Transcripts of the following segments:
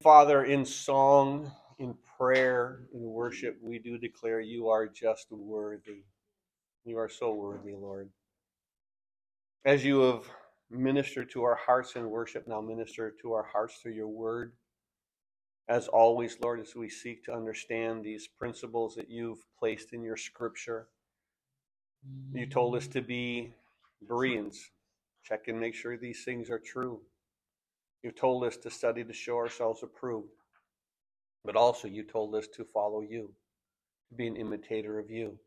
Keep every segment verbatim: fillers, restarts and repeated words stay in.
Father, in song, in prayer, in worship, we do declare you are just worthy. You are so worthy, Lord. As you have ministered to our hearts in worship, now minister to our hearts through your word. As always, Lord, as we seek to understand these principles that you've placed in your scripture, you told us to be Bereans. Check and make sure these things are true. You've told us to study to show ourselves approved. But also you told us to follow you, to be an imitator of you.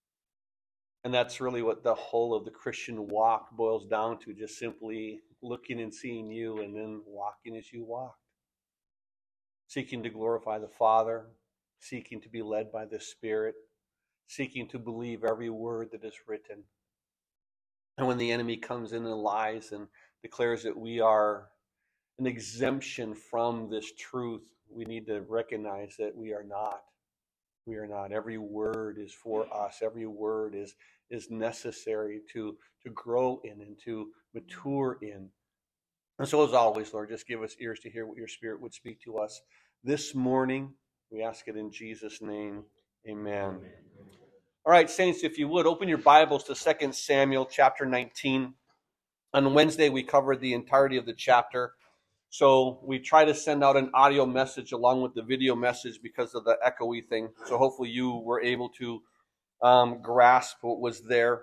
And that's really what the whole of the Christian walk boils down to, just simply looking and seeing you and then walking as you walked. Seeking to glorify the Father, seeking to be led by the Spirit, seeking to believe every word that is written. And when the enemy comes in and lies and declares that we are an exemption from this truth, we need to recognize that we are not. We are not. Every word is for us. Every word is, is necessary to, to grow in and to mature in. And so as always, Lord, just give us ears to hear what your Spirit would speak to us this morning. We ask it in Jesus' name. Amen. Amen. All right, saints, if you would, open your Bibles to Second Samuel chapter nineteen. On Wednesday, we covered the entirety of the chapter. So we try to send out an audio message along with the video message because of the echoey thing. So hopefully you were able to um, grasp what was there.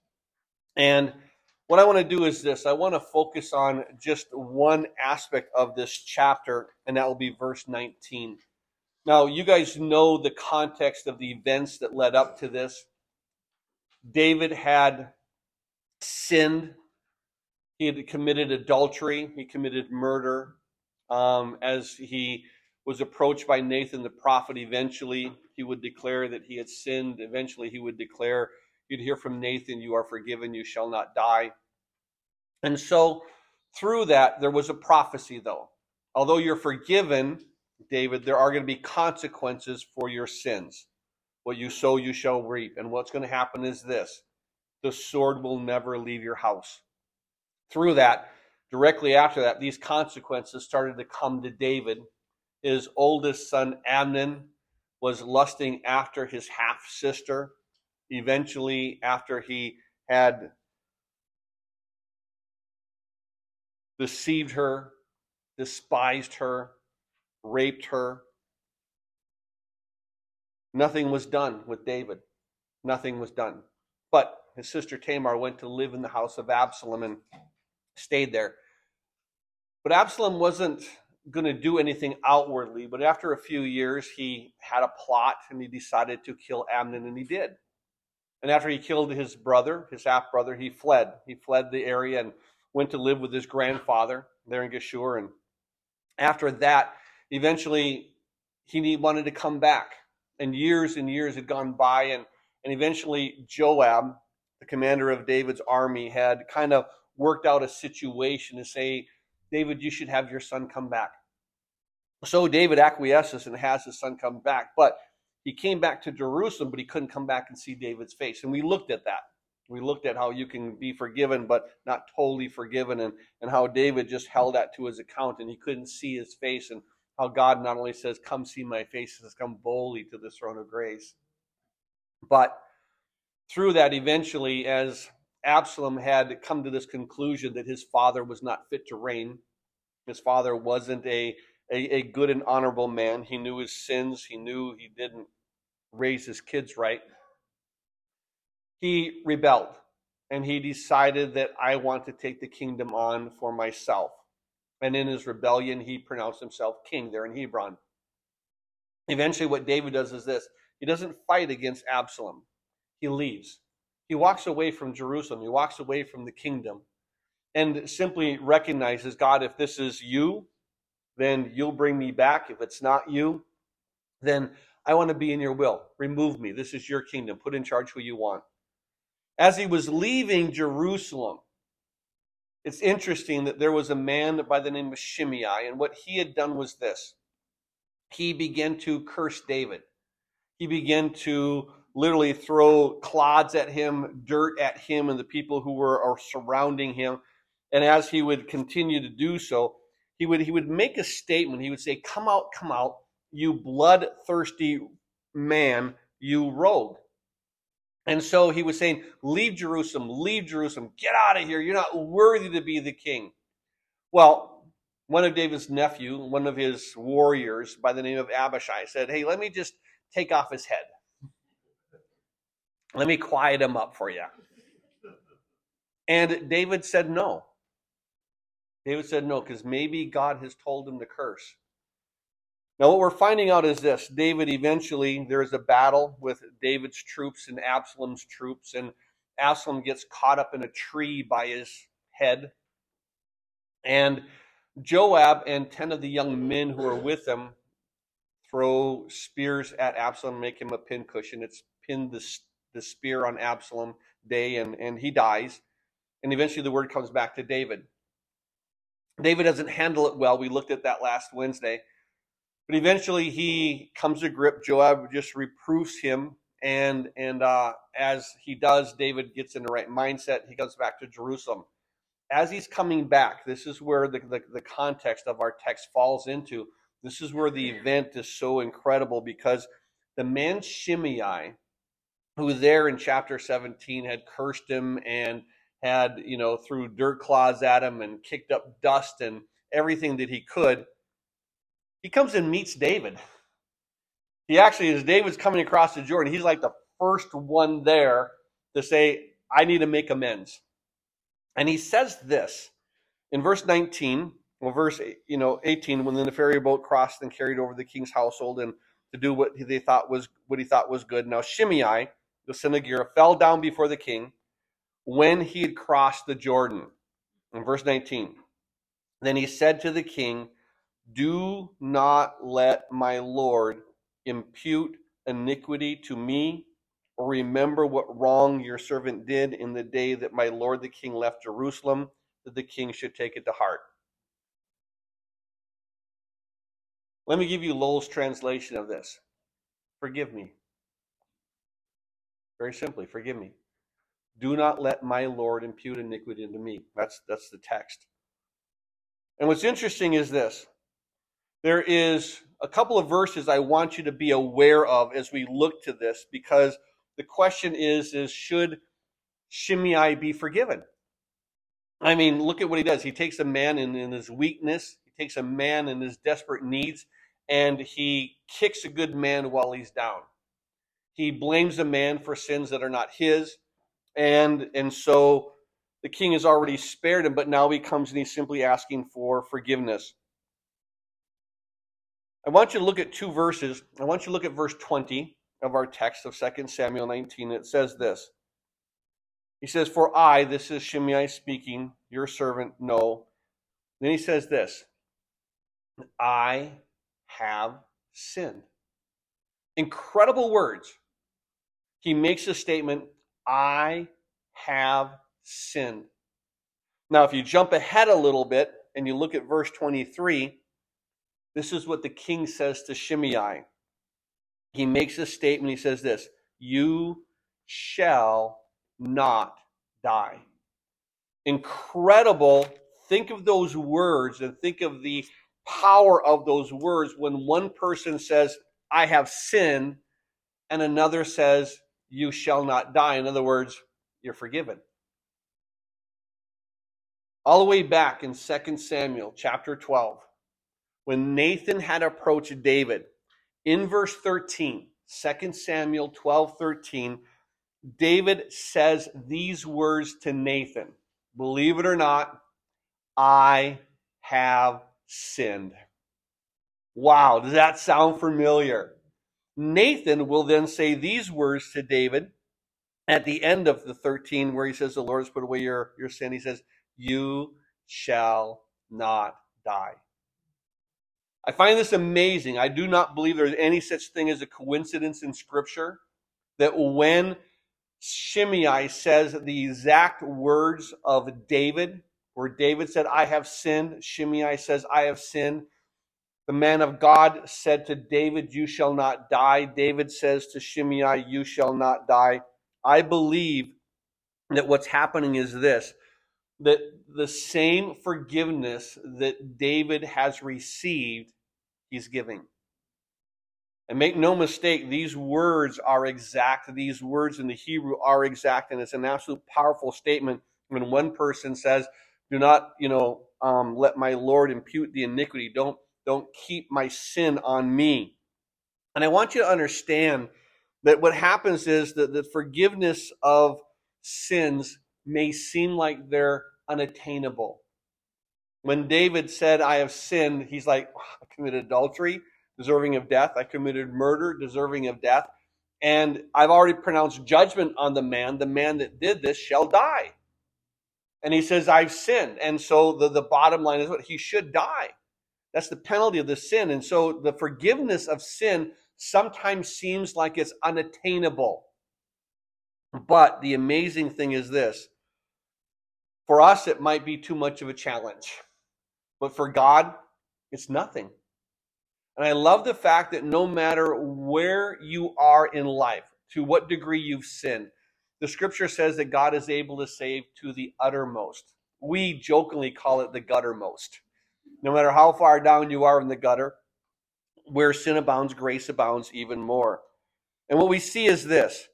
And what I want to do is this. I want to focus on just one aspect of this chapter, and that will be verse nineteen. Now, you guys know the context of the events that led up to this. David had sinned. He had committed adultery. He committed murder. Um, as he was approached by Nathan the prophet, eventually he would declare that he had sinned. Eventually he would declare, you'd hear from Nathan, you are forgiven, you shall not die. And so through that, there was a prophecy though. Although you're forgiven, David, there are going to be consequences for your sins. What you sow, you shall reap. And what's going to happen is this. The sword will never leave your house. Through that, directly after that, these consequences started to come to David. His oldest son, Amnon, was lusting after his half-sister. Eventually, after he had deceived her, despised her, raped her, nothing was done with David. Nothing was done. But his sister Tamar went to live in the house of Absalom and stayed there. But Absalom wasn't going to do anything outwardly, but after a few years, he had a plot and he decided to kill Amnon, and he did. And after he killed his brother, his half-brother, he fled. He fled the area and went to live with his grandfather there in Geshur. And after that, eventually, he wanted to come back. And years and years had gone by, and, and eventually Joab, the commander of David's army, had kind of worked out a situation to say, David, you should have your son come back. So David acquiesces and has his son come back. But he came back to Jerusalem, but he couldn't come back and see David's face. And we looked at that. We looked at how you can be forgiven, but not totally forgiven, and, and how David just held that to his account, and he couldn't see his face, and how God not only says, come see my face, he says, come boldly to the throne of grace. But through that, eventually, as Absalom had come to this conclusion that his father was not fit to reign. His father wasn't a, a, a good and honorable man. He knew his sins. He knew he didn't raise his kids right. He rebelled, and he decided that I want to take the kingdom on for myself. And in his rebellion, he pronounced himself king there in Hebron. Eventually, what David does is this. He doesn't fight against Absalom. He leaves. He walks away from Jerusalem. He walks away from the kingdom and simply recognizes, God, if this is you, then you'll bring me back. If it's not you, then I want to be in your will. Remove me. This is your kingdom. Put in charge who you want. As he was leaving Jerusalem, it's interesting that there was a man by the name of Shimei, and what he had done was this. He began to curse David. He began to literally throw clods at him, dirt at him, and the people who were surrounding him. And as he would continue to do so, he would he would make a statement. He would say, "Come out, come out, you bloodthirsty man, you rogue." And so he was saying, "Leave Jerusalem, leave Jerusalem, get out of here. You're not worthy to be the king." Well, one of David's nephew, one of his warriors by the name of Abishai said, "Hey, let me just take off his head. Let me quiet him up for you." And David said no. David said no, because maybe God has told him to curse. Now, what we're finding out is this. David eventually, there is a battle with David's troops and Absalom's troops, and Absalom gets caught up in a tree by his head. And Joab and ten of the young men who are with him throw spears at Absalom, make him a pincushion. It's pinned the, the spear on Absalom day, and, and he dies. And eventually the word comes back to David. David doesn't handle it well. We looked at that last Wednesday. But eventually he comes to grip. Joab just reproofs him. And, and uh, as he does, David gets in the right mindset. He comes back to Jerusalem. As he's coming back, this is where the, the, the context of our text falls into. This is where the event is so incredible, because the man Shimei, who there in chapter seventeen had cursed him and had, you know, threw dirt claws at him and kicked up dust and everything that he could, he comes and meets David. He actually, as David's coming across the Jordan, he's like the first one there to say, "I need to make amends." And he says this in verse nineteen, well, verse you know eighteen, when the ferry boat crossed and carried over the king's household and to do what they thought was what he thought was good. Now Shimei, the son of Gera, fell down before the king when he had crossed the Jordan. In verse nineteen, then he said to the king, "Do not let my lord impute iniquity to me, or remember what wrong your servant did in the day that my lord the king left Jerusalem, that the king should take it to heart." Let me give you Lowell's translation of this. Forgive me. Very simply, forgive me. Do not let my Lord impute iniquity to me. That's, that's the text. And what's interesting is this. There is a couple of verses I want you to be aware of as we look to this, because the question is, is should Shimei be forgiven? I mean, look at what he does. He takes a man in, in his weakness. He takes a man in his desperate needs, and he kicks a good man while he's down. He blames a man for sins that are not his. And, and so the king has already spared him, but now he comes and he's simply asking for forgiveness. I want you to look at two verses. I want you to look at verse twenty of our text of Second Samuel nineteen. It says this. He says, "For I," this is Shimei speaking, "your servant, know." Then he says this, "I have sinned." Incredible words. He makes a statement, "I have sinned." Now, if you jump ahead a little bit and you look at verse twenty-three, this is what the king says to Shimei. He makes a statement. He says this, "You shall not die." Incredible. Think of those words and think of the power of those words when one person says, "I have sinned," and another says, "You shall not die." In other words, you're forgiven. All the way back in Second Samuel chapter twelve, when Nathan had approached David, in verse thirteen, Second Samuel twelve thirteen, David says these words to Nathan. Believe it or not, "I have sinned." Wow, does that sound familiar? Nathan will then say these words to David at the end of the thirteen, where he says, "The Lord has put away your, your sin." He says, "You shall not die." I find this amazing. I do not believe there's any such thing as a coincidence in Scripture, that when Shimei says the exact words of David, where David said, "I have sinned," Shimei says, "I have sinned." The man of God said to David, "You shall not die." David says to Shimei, "You shall not die." I believe that what's happening is this, that the same forgiveness that David has received, he's giving. And make no mistake, these words are exact. These words in the Hebrew are exact, and it's an absolute powerful statement when one person says, do not, you know, um, let my Lord impute the iniquity. Don't, don't keep my sin on me. And I want you to understand that what happens is that the forgiveness of sins may seem like they're unattainable. When David said, I have sinned, he's like, oh, I committed adultery, deserving of death. I committed murder, deserving of death. And I've already pronounced judgment on the man. The man that did this shall die. And he says, I've sinned. And so the, the bottom line is what? He should die. That's the penalty of the sin. And so the forgiveness of sin sometimes seems like it's unattainable. But the amazing thing is this. For us, it might be too much of a challenge. But for God, it's nothing. And I love the fact that no matter where you are in life, to what degree you've sinned, the scripture says that God is able to save to the uttermost. We jokingly call it the guttermost. No matter how far down you are in the gutter, where sin abounds, grace abounds even more. And what we see is this.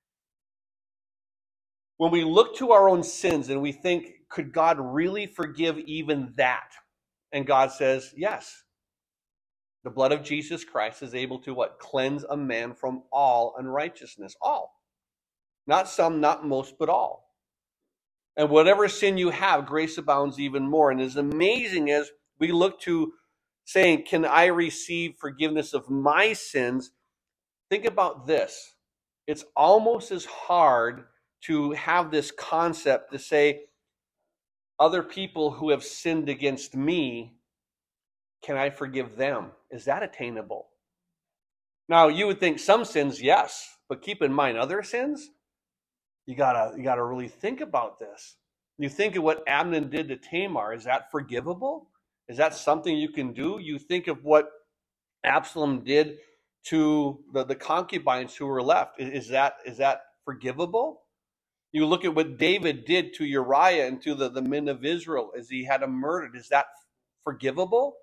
When we look to our own sins and we think, could God really forgive even that? And God says, yes. The blood of Jesus Christ is able to what? Cleanse a man from all unrighteousness. All. Not some, not most, but all. And whatever sin you have, grace abounds even more. And as amazing as we look to saying, can I receive forgiveness of my sins? Think about this. It's almost as hard to have this concept to say, other people who have sinned against me, can I forgive them? Is that attainable? Now, you would think some sins, yes, but keep in mind other sins, you gotta, you gotta really think about this. You think of what Amnon did to Tamar. Is that forgivable? Is that something you can do? You think of what Absalom did to the, the concubines who were left. Is that, is that forgivable? You look at what David did to Uriah and to the, the men of Israel as he had them murdered. Is that forgivable?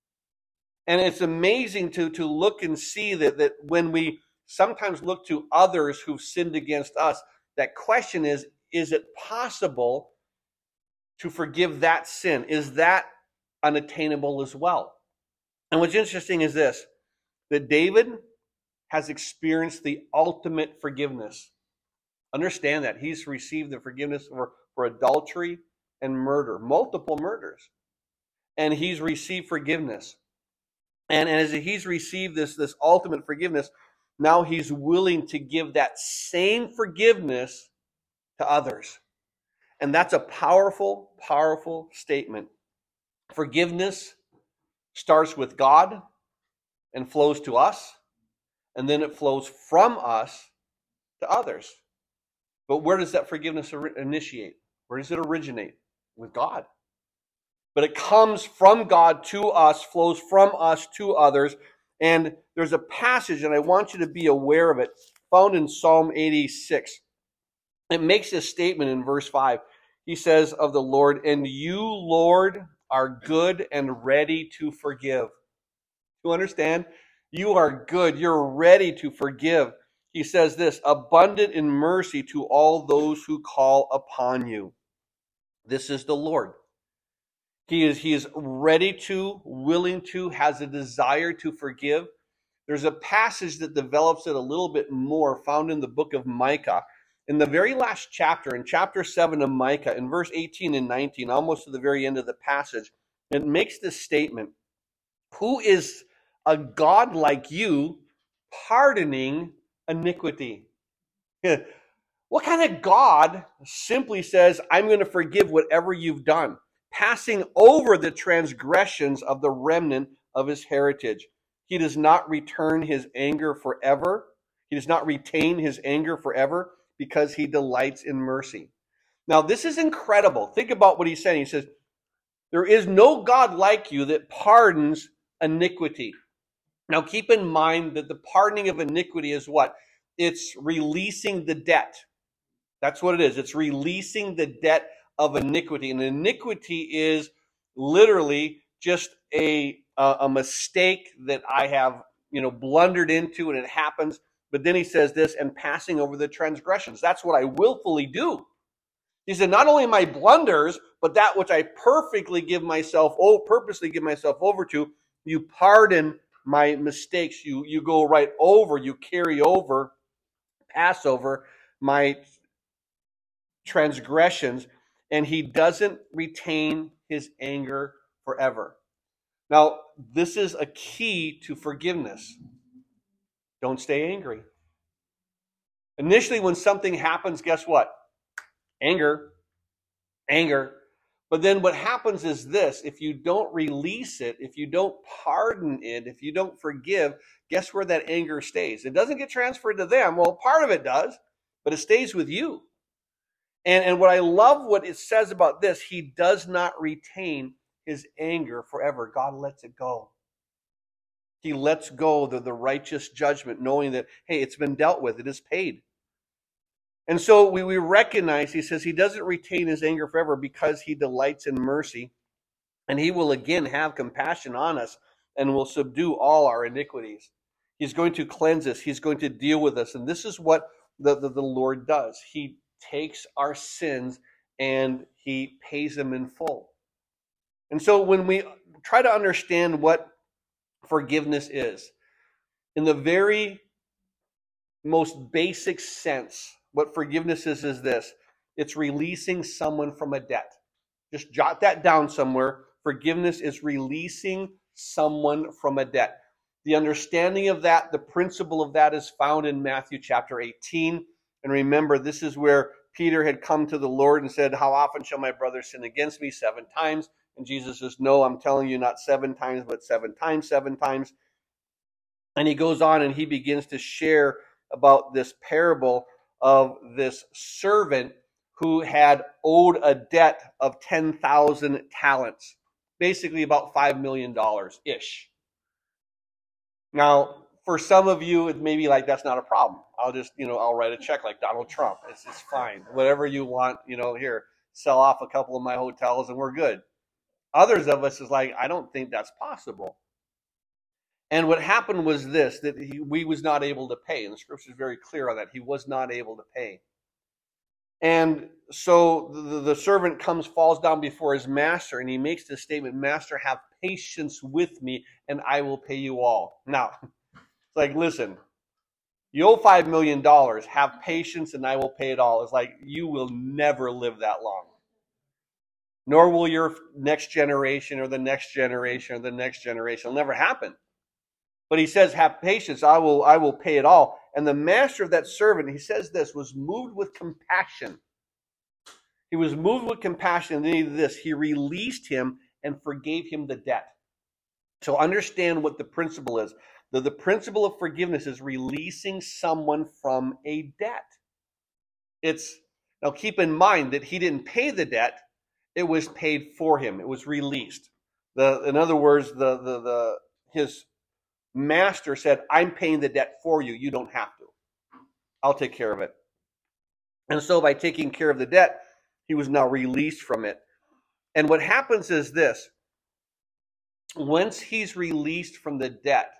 And it's amazing to, to look and see that, that when we sometimes look to others who've sinned against us, that question is, is it possible to forgive that sin? Is that unattainable as well? And what's interesting is this, that David has experienced the ultimate forgiveness. Understand that. He's received the forgiveness for, for adultery and murder, multiple murders. And he's received forgiveness. And, and as he's received this, this ultimate forgiveness, now he's willing to give that same forgiveness to others. And that's a powerful, powerful statement. Forgiveness starts with God and flows to us, and then it flows from us to others. But where does that forgiveness initiate? Where does it originate? With God. But it comes from God to us, flows from us to others. And there's a passage, and I want you to be aware of it, found in Psalm eighty-six. It makes this statement in verse five. He says of the Lord, and you, Lord, are good and ready to forgive. You understand? You are good. You're ready to forgive. He says this, abundant in mercy to all those who call upon you. This is the Lord. He is, he is ready to, willing to, has a desire to forgive. There's a passage that develops it a little bit more found in the book of Micah. In the very last chapter, in chapter seven of Micah, in verse eighteen and nineteen, almost to the very end of the passage, it makes this statement, who is a God like you, pardoning iniquity? What kind of God simply says, I'm going to forgive whatever you've done, passing over the transgressions of the remnant of his heritage? He does not return his anger forever. He does not retain his anger forever because he delights in mercy. Now, this is incredible. Think about what he's saying. He says, there is no God like you that pardons iniquity. Now, keep in mind that the pardoning of iniquity is what? It's releasing the debt. That's what it is. It's releasing the debt of iniquity. And iniquity is literally just a, a, a mistake that I have, you know, blundered into, and it happens. But then he says this, and passing over the transgressions. That's what I willfully do. He said, not only my blunders, but that which I perfectly give myself, oh, purposely give myself over to, you pardon my mistakes. You, you go right over, you carry over, pass over my transgressions, and he doesn't retain his anger forever. Now, this is a key to forgiveness. Don't stay angry. Initially, when something happens, guess what? Anger. Anger. But then what happens is this: if you don't release it, if you don't pardon it, if you don't forgive, guess where that anger stays? It doesn't get transferred to them. Well, part of it does, but it stays with you. And, and what I love what it says about this, he does not retain his anger forever. God lets it go. He lets go the, the righteous judgment, knowing that, hey, it's been dealt with. It is paid. And so we, we recognize, he says, he doesn't retain his anger forever because he delights in mercy. And he will again have compassion on us and will subdue all our iniquities. He's going to cleanse us. He's going to deal with us. And this is what the, the, the Lord does. He takes our sins and he pays them in full. And so when we try to understand what forgiveness is, in the very most basic sense, what forgiveness is is this: it's releasing someone from a debt. Just jot that down somewhere. Forgiveness is releasing someone from a debt. The understanding of that, the principle of that, is found in Matthew chapter eighteen. And remember, this is where Peter had come to the Lord and said, how often shall my brother sin against me? Seven times. And Jesus says, no, I'm telling you, not seven times, but seven times, seven times. And he goes on and he begins to share about this parable of this servant who had owed a debt of ten thousand talents, basically about five million dollars-ish. Now, for some of you, it may be like, that's not a problem. I'll just, you know, I'll write a check like Donald Trump. It's, it's fine. Whatever you want, you know, here, sell off a couple of my hotels and we're good. Others of us is like, I don't think that's possible. And what happened was this, that he, we was not able to pay. And the scripture is very clear on that. He was not able to pay. And so the, the servant comes, falls down before his master, and he makes this statement, Master, have patience with me, and I will pay you all. Now, it's like, listen, you owe five million dollars, have patience, and I will pay it all. It's like, you will never live that long. Nor will your next generation or the next generation or the next generation. It'll never happen. But he says, have patience, I will, I will pay it all. And the master of that servant, he says this, was moved with compassion. He was moved with compassion, and then he did this. He released him and forgave him the debt. So understand what the principle is. The, the principle of forgiveness is releasing someone from a debt. It's, now keep in mind that he didn't pay the debt. It was paid for him. It was released. The, in other words, the, the, the, his master said, I'm paying the debt for you. You don't have to. I'll take care of it. And so by taking care of the debt, he was now released from it. And what happens is this. Once he's released from the debt,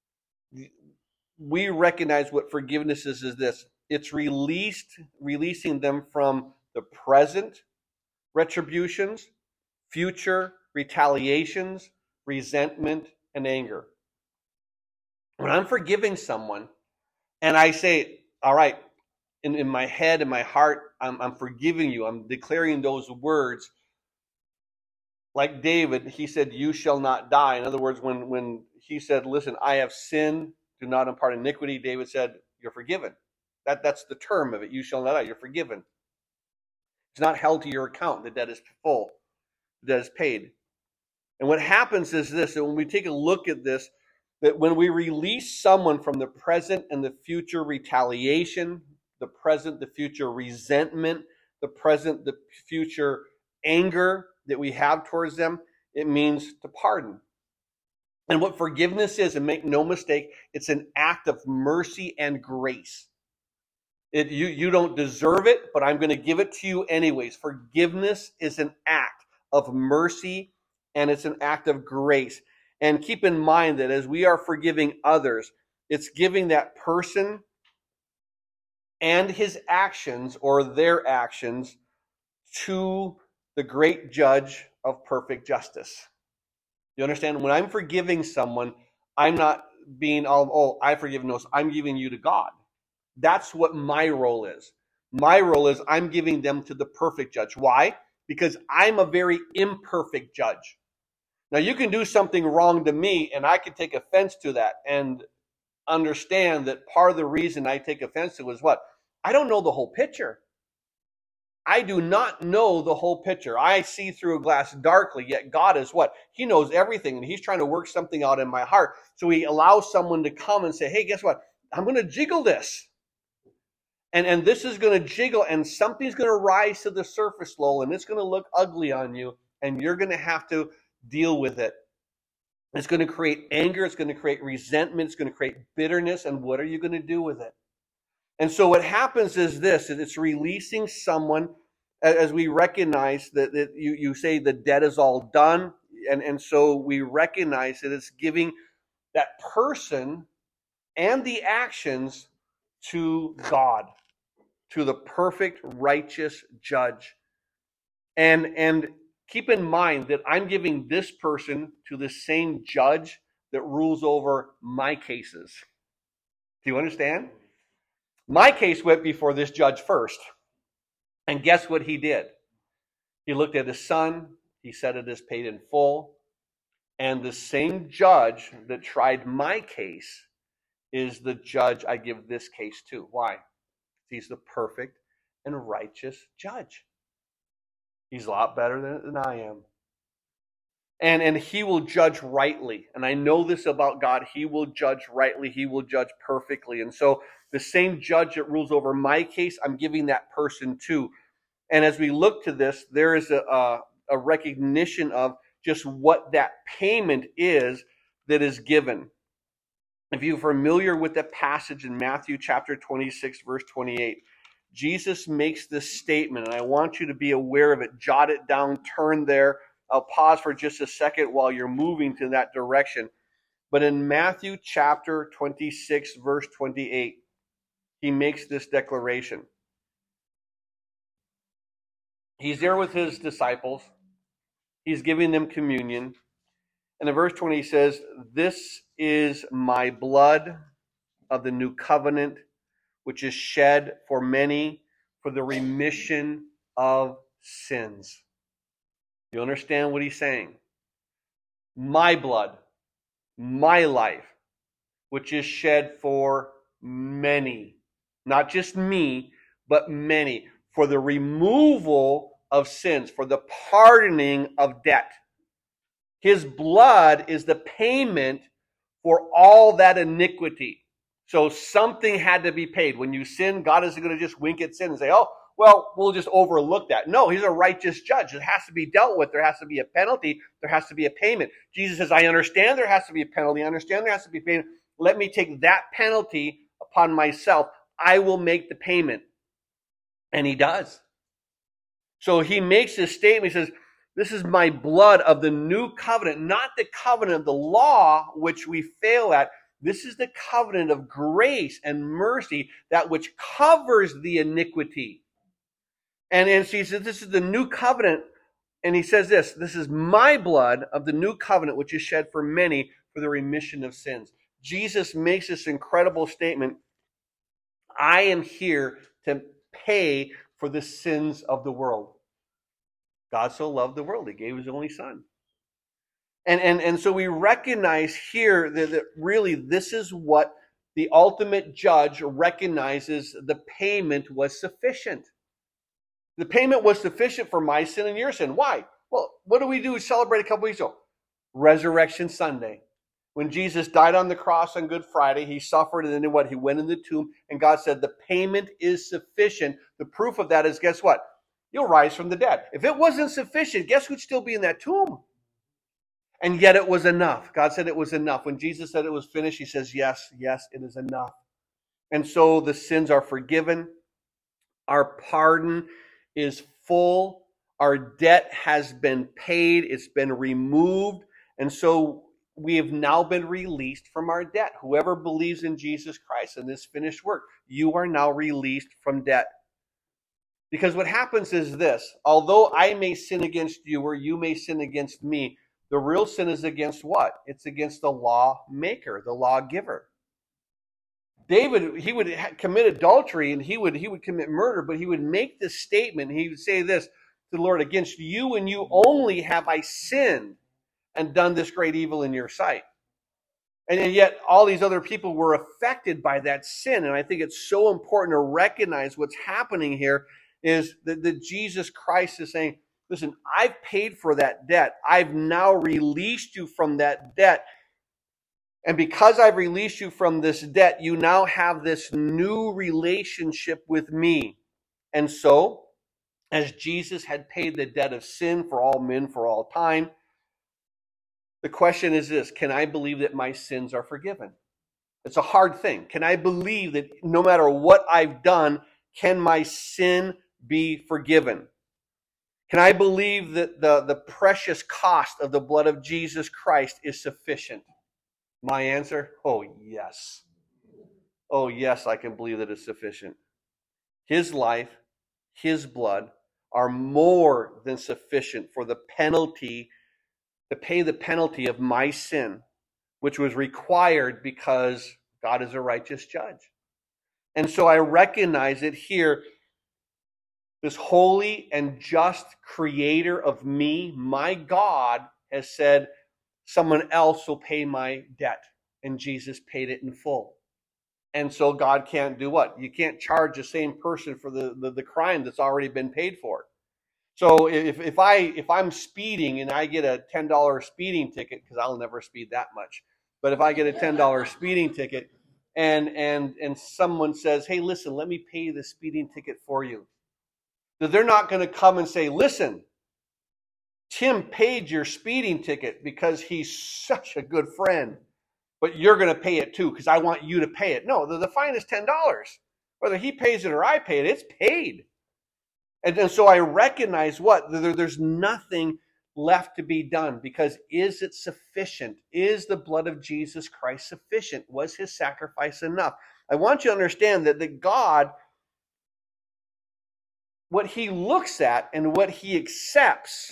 we recognize what forgiveness is, is this. It's released, releasing them from the present retributions, future retaliations, resentment, and anger. When I'm forgiving someone and I say, all right, in, in my head, in my heart, I'm, I'm forgiving you. I'm declaring those words. Like David, he said, you shall not die. In other words, when, when he said, listen, I have sinned, do not impart iniquity, David said, you're forgiven. That, that's the term of it. You shall not die. You're forgiven. It's not held to your account. The debt is full. The debt is paid. And what happens is this, that when we take a look at this, that when we release someone from the present and the future retaliation, the present, the future resentment, the present, the future anger that we have towards them, it means to pardon. And what forgiveness is, and make no mistake, it's an act of mercy and grace. It, you, you don't deserve it, but I'm going to give it to you anyways. Forgiveness is an act of mercy, and it's an act of grace. And keep in mind that as we are forgiving others, it's giving that person and his actions or their actions to the great judge of perfect justice. You understand? When I'm forgiving someone, I'm not being, all, oh, I forgive those. I'm giving you to God. That's what my role is. My role is I'm giving them to the perfect judge. Why? Because I'm a very imperfect judge. Now, you can do something wrong to me, and I can take offense to that and understand that part of the reason I take offense to it is what? I don't know the whole picture. I do not know the whole picture. I see through a glass darkly, yet God is what? He knows everything, and he's trying to work something out in my heart. So he allows someone to come and say, hey, guess what? I'm going to jiggle this. And, and this is going to jiggle, and something's going to rise to the surface, Lowell, and it's going to look ugly on you, and you're going to have to deal with it. It's going to create anger. It's going to create resentment. It's going to create bitterness. And what are you going to do with it? And so what happens is this, is it's releasing someone as we recognize that, that you, you say the debt is all done. And, and so we recognize that it's giving that person and the actions to God, to the perfect, righteous judge. And, and keep in mind that I'm giving this person to the same judge that rules over my cases. Do you understand? My case went before this judge first. And guess what he did? He looked at his son. He said it is paid in full. And the same judge that tried my case is the judge I give this case to. Why? He's the perfect and righteous judge. He's a lot better than, than I am. And, and he will judge rightly. And I know this about God. He will judge rightly. He will judge perfectly. And so the same judge that rules over my case, I'm giving that person to. And as we look to this, there is a, a, a recognition of just what that payment is that is given. If you're familiar with the passage in Matthew chapter twenty-six, verse twenty-eight, Jesus makes this statement, and I want you to be aware of it. Jot it down, turn there. I'll pause for just a second while you're moving to that direction. But in Matthew chapter twenty-six, verse twenty-eight, he makes this declaration. He's there with his disciples. He's giving them communion. And in verse twenty, he says, "This is my blood of the new covenant, which is shed for many for the remission of sins." You understand what he's saying? My blood, my life, which is shed for many. Not just me, but many. For the removal of sins, for the pardoning of debt. His blood is the payment for all that iniquity. So something had to be paid. When you sin, God isn't going to just wink at sin and say, oh, well, we'll just overlook that. No, he's a righteous judge. It has to be dealt with. There has to be a penalty. There has to be a payment. Jesus says, I understand there has to be a penalty. I understand there has to be a payment. Let me take that penalty upon myself. I will make the payment. And he does. So he makes this statement. He says, this is my blood of the new covenant, not the covenant of the law, which we fail at. This is the covenant of grace and mercy, that which covers the iniquity. And, and so he says, this is the new covenant. And he says this, this is my blood of the new covenant, which is shed for many for the remission of sins. Jesus makes this incredible statement. I am here to pay for the sins of the world. God so loved the world, he gave his only son. And, and, and so we recognize here that, that really this is what the ultimate judge recognizes the payment was sufficient. The payment was sufficient for my sin and your sin. Why? Well, what do we do? We celebrate a couple weeks ago. Resurrection Sunday. When Jesus died on the cross on Good Friday, he suffered, and then what? He went in the tomb, and God said, the payment is sufficient. The proof of that is, guess what? You'll rise from the dead. If it wasn't sufficient, guess who'd still be in that tomb? And yet it was enough. God said it was enough. When Jesus said it was finished, he says, yes, yes, it is enough. And so the sins are forgiven. Our pardon is full. Our debt has been paid. It's been removed. And so we have now been released from our debt. Whoever believes in Jesus Christ and this finished work, you are now released from debt. Because what happens is this: although I may sin against you or you may sin against me, the real sin is against what? It's against the lawmaker, the lawgiver. David, he would commit adultery and he would he would commit murder, but he would make this statement. He would say this to the Lord: against you and you only have I sinned and done this great evil in your sight. And yet all these other people were affected by that sin. And I think it's so important to recognize what's happening here is that, that Jesus Christ is saying, listen, I've paid for that debt. I've now released you from that debt. And because I've released you from this debt, you now have this new relationship with me. And so, as Jesus had paid the debt of sin for all men for all time, the question is this: can I believe that my sins are forgiven? It's a hard thing. Can I believe that no matter what I've done, can my sin be forgiven? Can I believe that the, the precious cost of the blood of Jesus Christ is sufficient? My answer, oh yes. Oh yes, I can believe that it's sufficient. His life, his blood are more than sufficient for the penalty, to pay the penalty of my sin, which was required because God is a righteous judge. And so I recognize it here. This holy and just creator of me, my God, has said, someone else will pay my debt. And Jesus paid it in full. And so God can't do what? You can't charge the same person for the, the, the crime that's already been paid for. So if, if, I, if I'm speeding and I get a ten dollar speeding ticket, because I'll never speed that much, but if I get a ten dollar speeding ticket and, and, and someone says, hey, listen, let me pay the speeding ticket for you. They're not going to come and say, listen, Tim paid your speeding ticket because he's such a good friend, but you're going to pay it too because I want you to pay it. No, the, the fine is ten dollars. Whether he pays it or I pay it, it's paid. And, and so I recognize what? There, there's nothing left to be done, because is it sufficient? Is the blood of Jesus Christ sufficient? Was his sacrifice enough? I want you to understand that, that God, what he looks at and what he accepts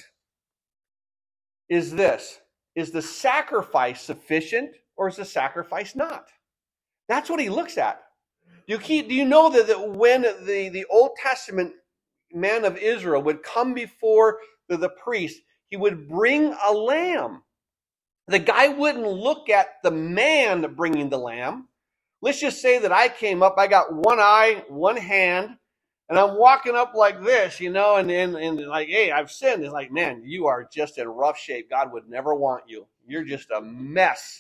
is this: is the sacrifice sufficient or is the sacrifice not? That's what he looks at. You keep, do you know that, that when the, the Old Testament man of Israel would come before the, the priest, he would bring a lamb. The guy wouldn't look at the man bringing the lamb. Let's just say that I came up, I got one eye, one hand, and I'm walking up like this, you know, and, and, and like, hey, I've sinned. It's like, man, you are just in rough shape. God would never want you. You're just a mess.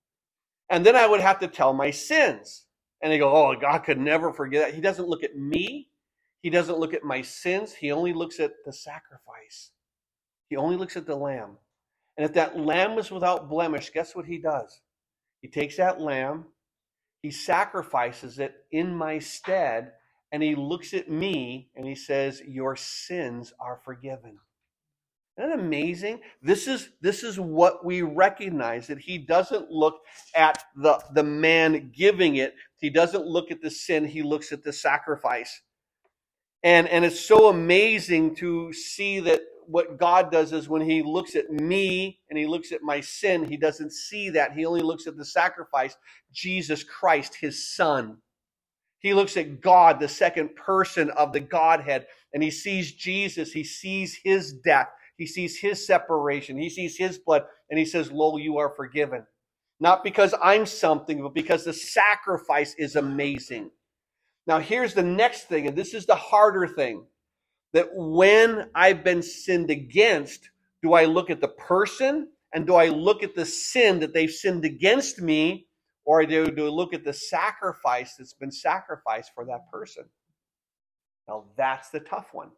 And then I would have to tell my sins. And they go, oh, God could never forget that. He doesn't look at me. He doesn't look at my sins. He only looks at the sacrifice. He only looks at the lamb. And if that lamb is without blemish, guess what he does? He takes that lamb, he sacrifices it in my stead, and he looks at me and he says, your sins are forgiven. Isn't that amazing? This is, this is what we recognize, that he doesn't look at the, the man giving it. He doesn't look at the sin. He looks at the sacrifice. And, and it's so amazing to see that what God does is when he looks at me and he looks at my sin, he doesn't see that. He only looks at the sacrifice, Jesus Christ, his son. He looks at God, the second person of the Godhead, and he sees Jesus. He sees his death. He sees his separation. He sees his blood, and he says, lo, you are forgiven. Not because I'm something, but because the sacrifice is amazing. Now, here's the next thing, and this is the harder thing, that when I've been sinned against, do I look at the person, and do I look at the sin that they've sinned against me, or do, do I look at the sacrifice that's been sacrificed for that person? Now, that's the tough one.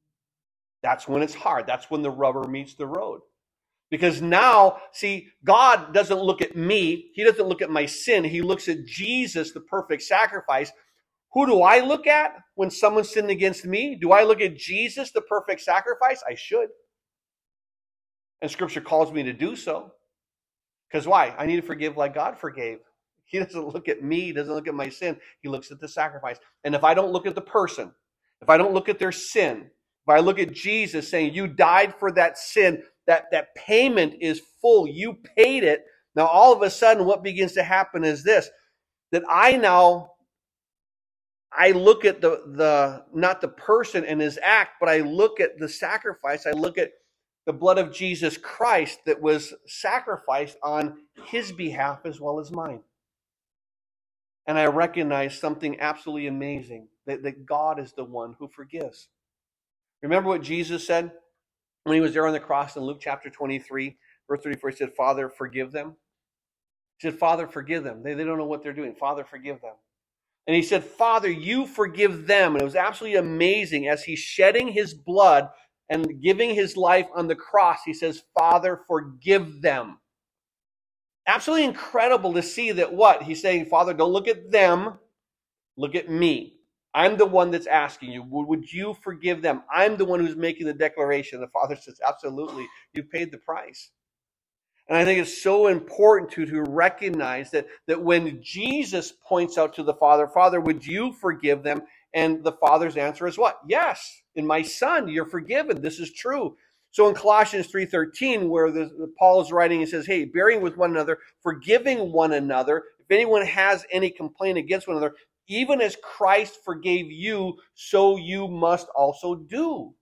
That's when it's hard. That's when the rubber meets the road. Because now, see, God doesn't look at me. He doesn't look at my sin. He looks at Jesus, the perfect sacrifice, Who do I look at when someone sinned against me? Do I look at Jesus, the perfect sacrifice? I should. And Scripture calls me to do so. Because why? I need to forgive like God forgave. He doesn't look at me. He doesn't look at my sin. He looks at the sacrifice. And if I don't look at the person, if I don't look at their sin, if I look at Jesus saying, you died for that sin, that, that payment is full. You paid it. Now, all of a sudden, what begins to happen is this, that I now, I look at the, the not the person and his act, but I look at the sacrifice. I look at the blood of Jesus Christ that was sacrificed on his behalf as well as mine. And I recognize something absolutely amazing, that, that God is the one who forgives. Remember what Jesus said when he was there on the cross in Luke chapter twenty-three, verse thirty-four, he said, Father, forgive them. He said, Father, forgive them. They, they don't know what they're doing. Father, forgive them. And he said, Father, you forgive them. And it was absolutely amazing as he's shedding his blood and giving his life on the cross. He says, Father, forgive them. Absolutely incredible to see that what? He's saying, Father, don't look at them. Look at me. I'm the one that's asking you. Would you forgive them? I'm the one who's making the declaration. The Father says, absolutely. You paid the price. And I think it's so important to, to recognize that, that when Jesus points out to the Father, Father, would you forgive them? And the Father's answer is what? Yes. In my Son, you're forgiven. This is true. So in Colossians three thirteen, where the, the, Paul is writing, he says, hey, bearing with one another, forgiving one another. If anyone has any complaint against one another, even as Christ forgave you, so you must also do.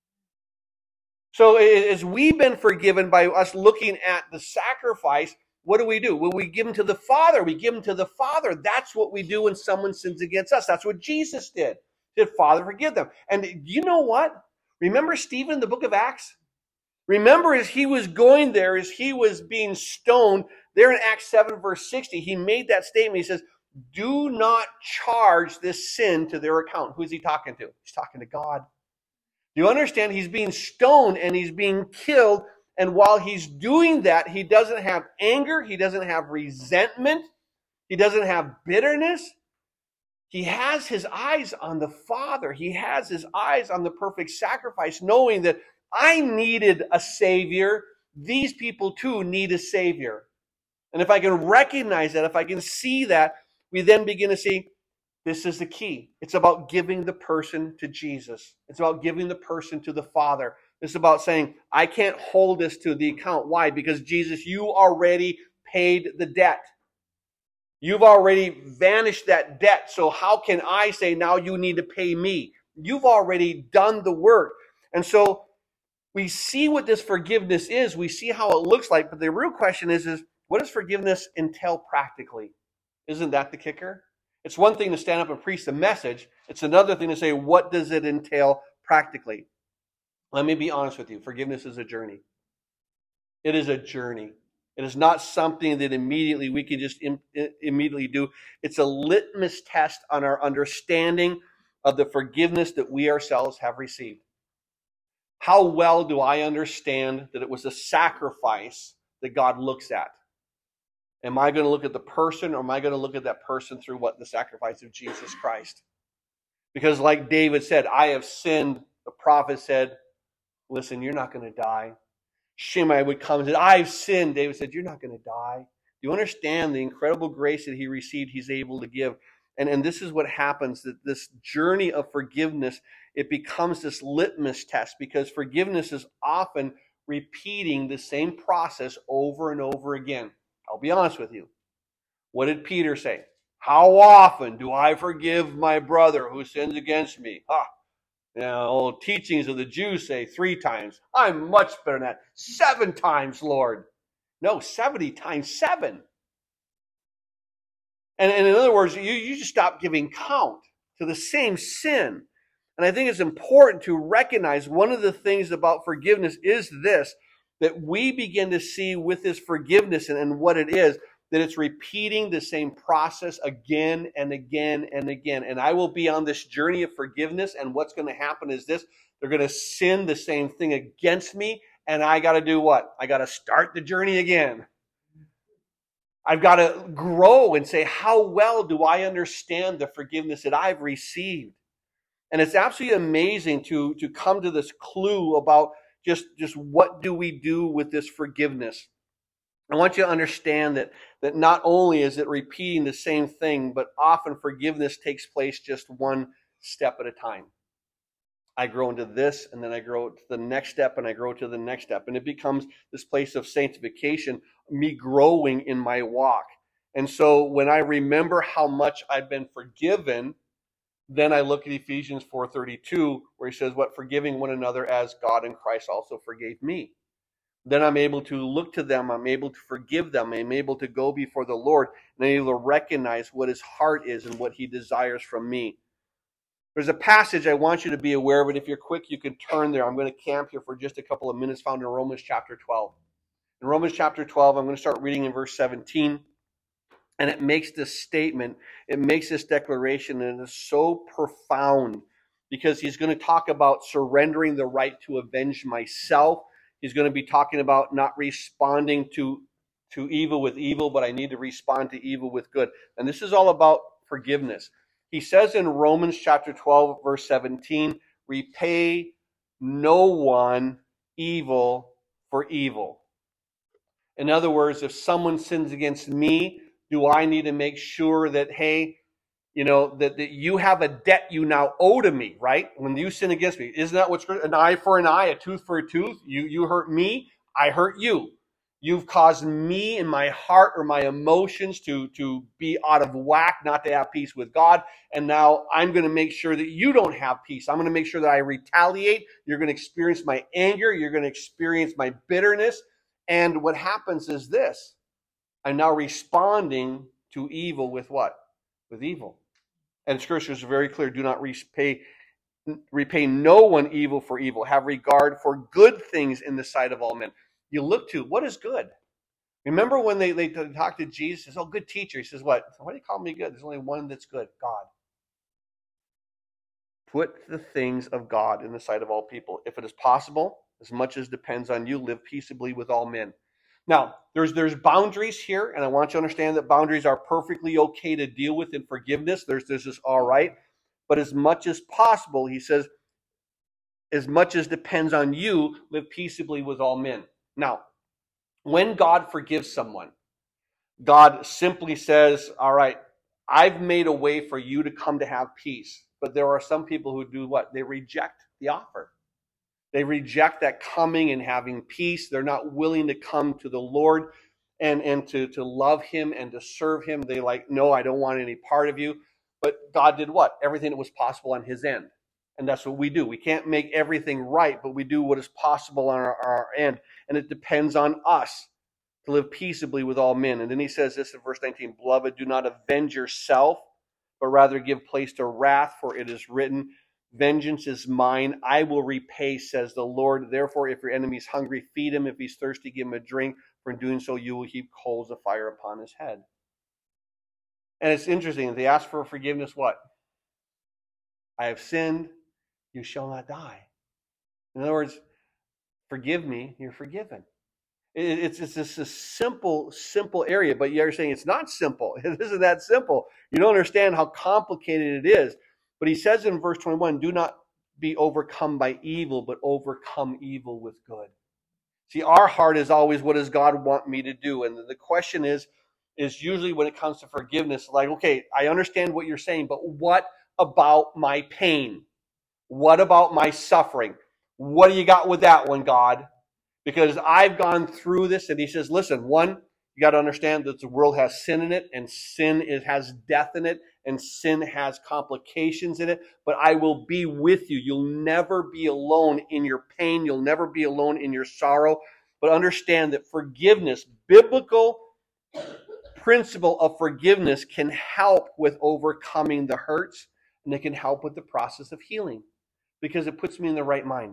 So as we've been forgiven by us looking at the sacrifice, what do we do? Well, we give them to the Father. We give them to the Father. That's what we do when someone sins against us. That's what Jesus did. He said, Father, forgive them. And you know what? Remember Stephen in the book of Acts? Remember as he was going there, as he was being stoned, there in Acts seven, verse sixty, he made that statement. He says, do not charge this sin to their account. Who is he talking to? He's talking to God. Do you understand? He's being stoned and he's being killed. And while he's doing that, he doesn't have anger. He doesn't have resentment. He doesn't have bitterness. He has his eyes on the Father. He has his eyes on the perfect sacrifice, knowing that I needed a Savior. These people too need a Savior. And if I can recognize that, if I can see that, we then begin to see this is the key. It's about giving the person to Jesus. It's about giving the person to the Father. It's about saying, I can't hold this to the account. Why? Because Jesus, you already paid the debt. You've already vanished that debt. So how can I say now you need to pay me? You've already done the work. And so we see what this forgiveness is. We see how it looks like. But the real question is, is what does forgiveness entail practically? Isn't that the kicker? It's one thing to stand up and preach the message. It's another thing to say, what does it entail practically? Let me be honest with you. Forgiveness is a journey. It is a journey. It is not something that immediately we can just im- immediately do. It's a litmus test on our understanding of the forgiveness that we ourselves have received. How well do I understand that it was a sacrifice that God looks at? Am I going to look at the person, or am I going to look at that person through what? The sacrifice of Jesus Christ? Because like David said, I have sinned. The prophet said, listen, you're not going to die. Shimei would come and say, I've sinned. David said, you're not going to die. Do you understand the incredible grace that he received, he's able to give? And, and this is what happens, that this journey of forgiveness, it becomes this litmus test, because forgiveness is often repeating the same process over and over again. I'll be honest with you. What did Peter say? How often do I forgive my brother who sins against me? Huh. You know, old teachings of the Jews say three times. I'm much better than that. Seven times, Lord. No, seventy times seven. And, and in other words, you, you just stop giving count to the same sin. And I think it's important to recognize one of the things about forgiveness is this, that we begin to see with this forgiveness and, and what it is, that it's repeating the same process again and again and again. And I will be on this journey of forgiveness, and what's going to happen is this. They're going to sin the same thing against me, and I got to do what? I got to start the journey again. I've got to grow and say, how well do I understand the forgiveness that I've received? And it's absolutely amazing to, to come to this clue about just, just what do we do with this forgiveness. I want you to understand that, that not only is it repeating the same thing, but often forgiveness takes place just one step at a time. I grow into this, and then I grow to the next step, and I grow to the next step. And it becomes this place of sanctification, me growing in my walk. And so when I remember how much I've been forgiven, then I look at Ephesians four thirty-two, where he says, what, forgiving one another as God in Christ also forgave me. Then I'm able to look to them, I'm able to forgive them, I'm able to go before the Lord, and I'm able to recognize what his heart is and what he desires from me. There's a passage I want you to be aware of it. If you're quick, you can turn there. I'm going to camp here for just a couple of minutes, found in Romans chapter twelve. In Romans chapter twelve, I'm going to start reading in verse seventeen. And it makes this statement, it makes this declaration, and it is so profound because he's going to talk about surrendering the right to avenge myself. He's going to be talking about not responding to, to evil with evil, but I need to respond to evil with good. And this is all about forgiveness. He says in Romans chapter twelve, verse seventeen, repay no one evil for evil. In other words, if someone sins against me, do I need to make sure that, hey, you know, that, that you have a debt you now owe to me, right? When you sin against me, isn't that what's an eye for an eye, a tooth for a tooth? You, you hurt me, I hurt you. You've caused me in my heart or my emotions to, to be out of whack, not to have peace with God. And now I'm going to make sure that you don't have peace. I'm going to make sure that I retaliate. You're going to experience my anger. You're going to experience my bitterness. And what happens is this. I'm now responding to evil with what? With evil. And Scripture is very clear. Do not repay, repay no one evil for evil. Have regard for good things in the sight of all men. You look to, what is good? Remember when they, they talked to Jesus? He says, oh, good teacher. He says, what? Why do you call me good? There's only one that's good, God. Put the things of God in the sight of all people. If it is possible, as much as depends on you, live peaceably with all men. Now, there's there's boundaries here, and I want you to understand that boundaries are perfectly okay to deal with in forgiveness. There's this is all right. But as much as possible, he says, as much as depends on you, live peaceably with all men. Now, when God forgives someone, God simply says, all right, I've made a way for you to come to have peace. But there are some people who do what? They reject the offer. They reject that coming and having peace. They're not willing to come to the Lord and, and to, to love him and to serve him. They like, no, I don't want any part of you. But God did what? Everything that was possible on his end. And that's what we do. We can't make everything right, but we do what is possible on our, our end. And it depends on us to live peaceably with all men. And then he says this in verse nineteen, beloved, do not avenge yourself, but rather give place to wrath, for it is written, vengeance is mine, I will repay, says the Lord. Therefore, if your enemy is hungry, feed him. If he's thirsty, give him a drink. For in doing so, you will heap coals of fire upon his head. And it's interesting. They ask for forgiveness, what? I have sinned, you shall not die. In other words, forgive me, you're forgiven. It's, it's just a simple, simple area, but you're saying it's not simple. It isn't that simple. You don't understand how complicated it is. But he says in verse twenty-one, do not be overcome by evil, but overcome evil with good. See, our heart is always, what does God want me to do? And the question is, is usually when it comes to forgiveness, like, okay, I understand what you're saying, but what about my pain? What about my suffering? What do you got with that one, God? Because I've gone through this, and he says, listen, one, you got to understand that the world has sin in it, and sin is, has death in it, and sin has complications in it, but I will be with you. You'll never be alone in your pain. You'll never be alone in your sorrow. But understand that forgiveness, biblical principle of forgiveness, can help with overcoming the hurts, and it can help with the process of healing because it puts me in the right mind.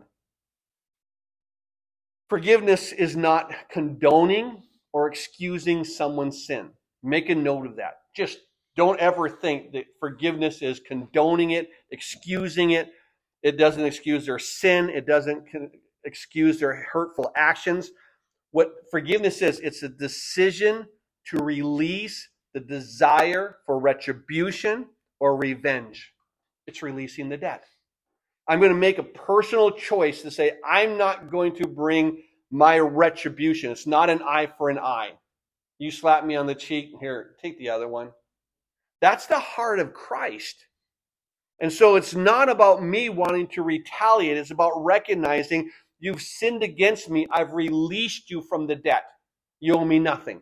Forgiveness is not condoning or excusing someone's sin. Make a note of that. Just don't ever think that forgiveness is condoning it, excusing it. It doesn't excuse their sin. It doesn't excuse their hurtful actions. What forgiveness is, it's a decision to release the desire for retribution or revenge. It's releasing the debt. I'm going to make a personal choice to say, I'm not going to bring my retribution. It's not an eye for an eye. You slap me on the cheek, here, take the other one. That's the heart of Christ. And so it's not about me wanting to retaliate. It's about recognizing you've sinned against me. I've released you from the debt. You owe me nothing.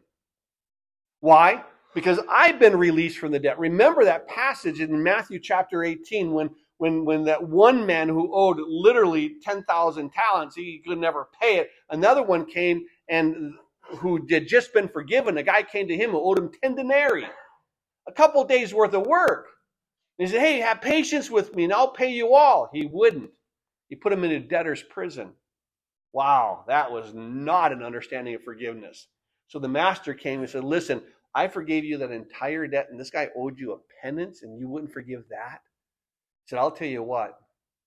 Why? Because I've been released from the debt. Remember that passage in Matthew chapter eighteen when, when, when that one man who owed literally ten thousand talents, he could never pay it. Another one came and who had just been forgiven. A guy came to him who owed him ten denarii, a couple of days worth of work. And he said, hey, have patience with me and I'll pay you all. He wouldn't. He put him in a debtor's prison. Wow, that was not an understanding of forgiveness. So the master came and said, listen, I forgave you that entire debt, and this guy owed you a penance, and you wouldn't forgive that? He said, I'll tell you what,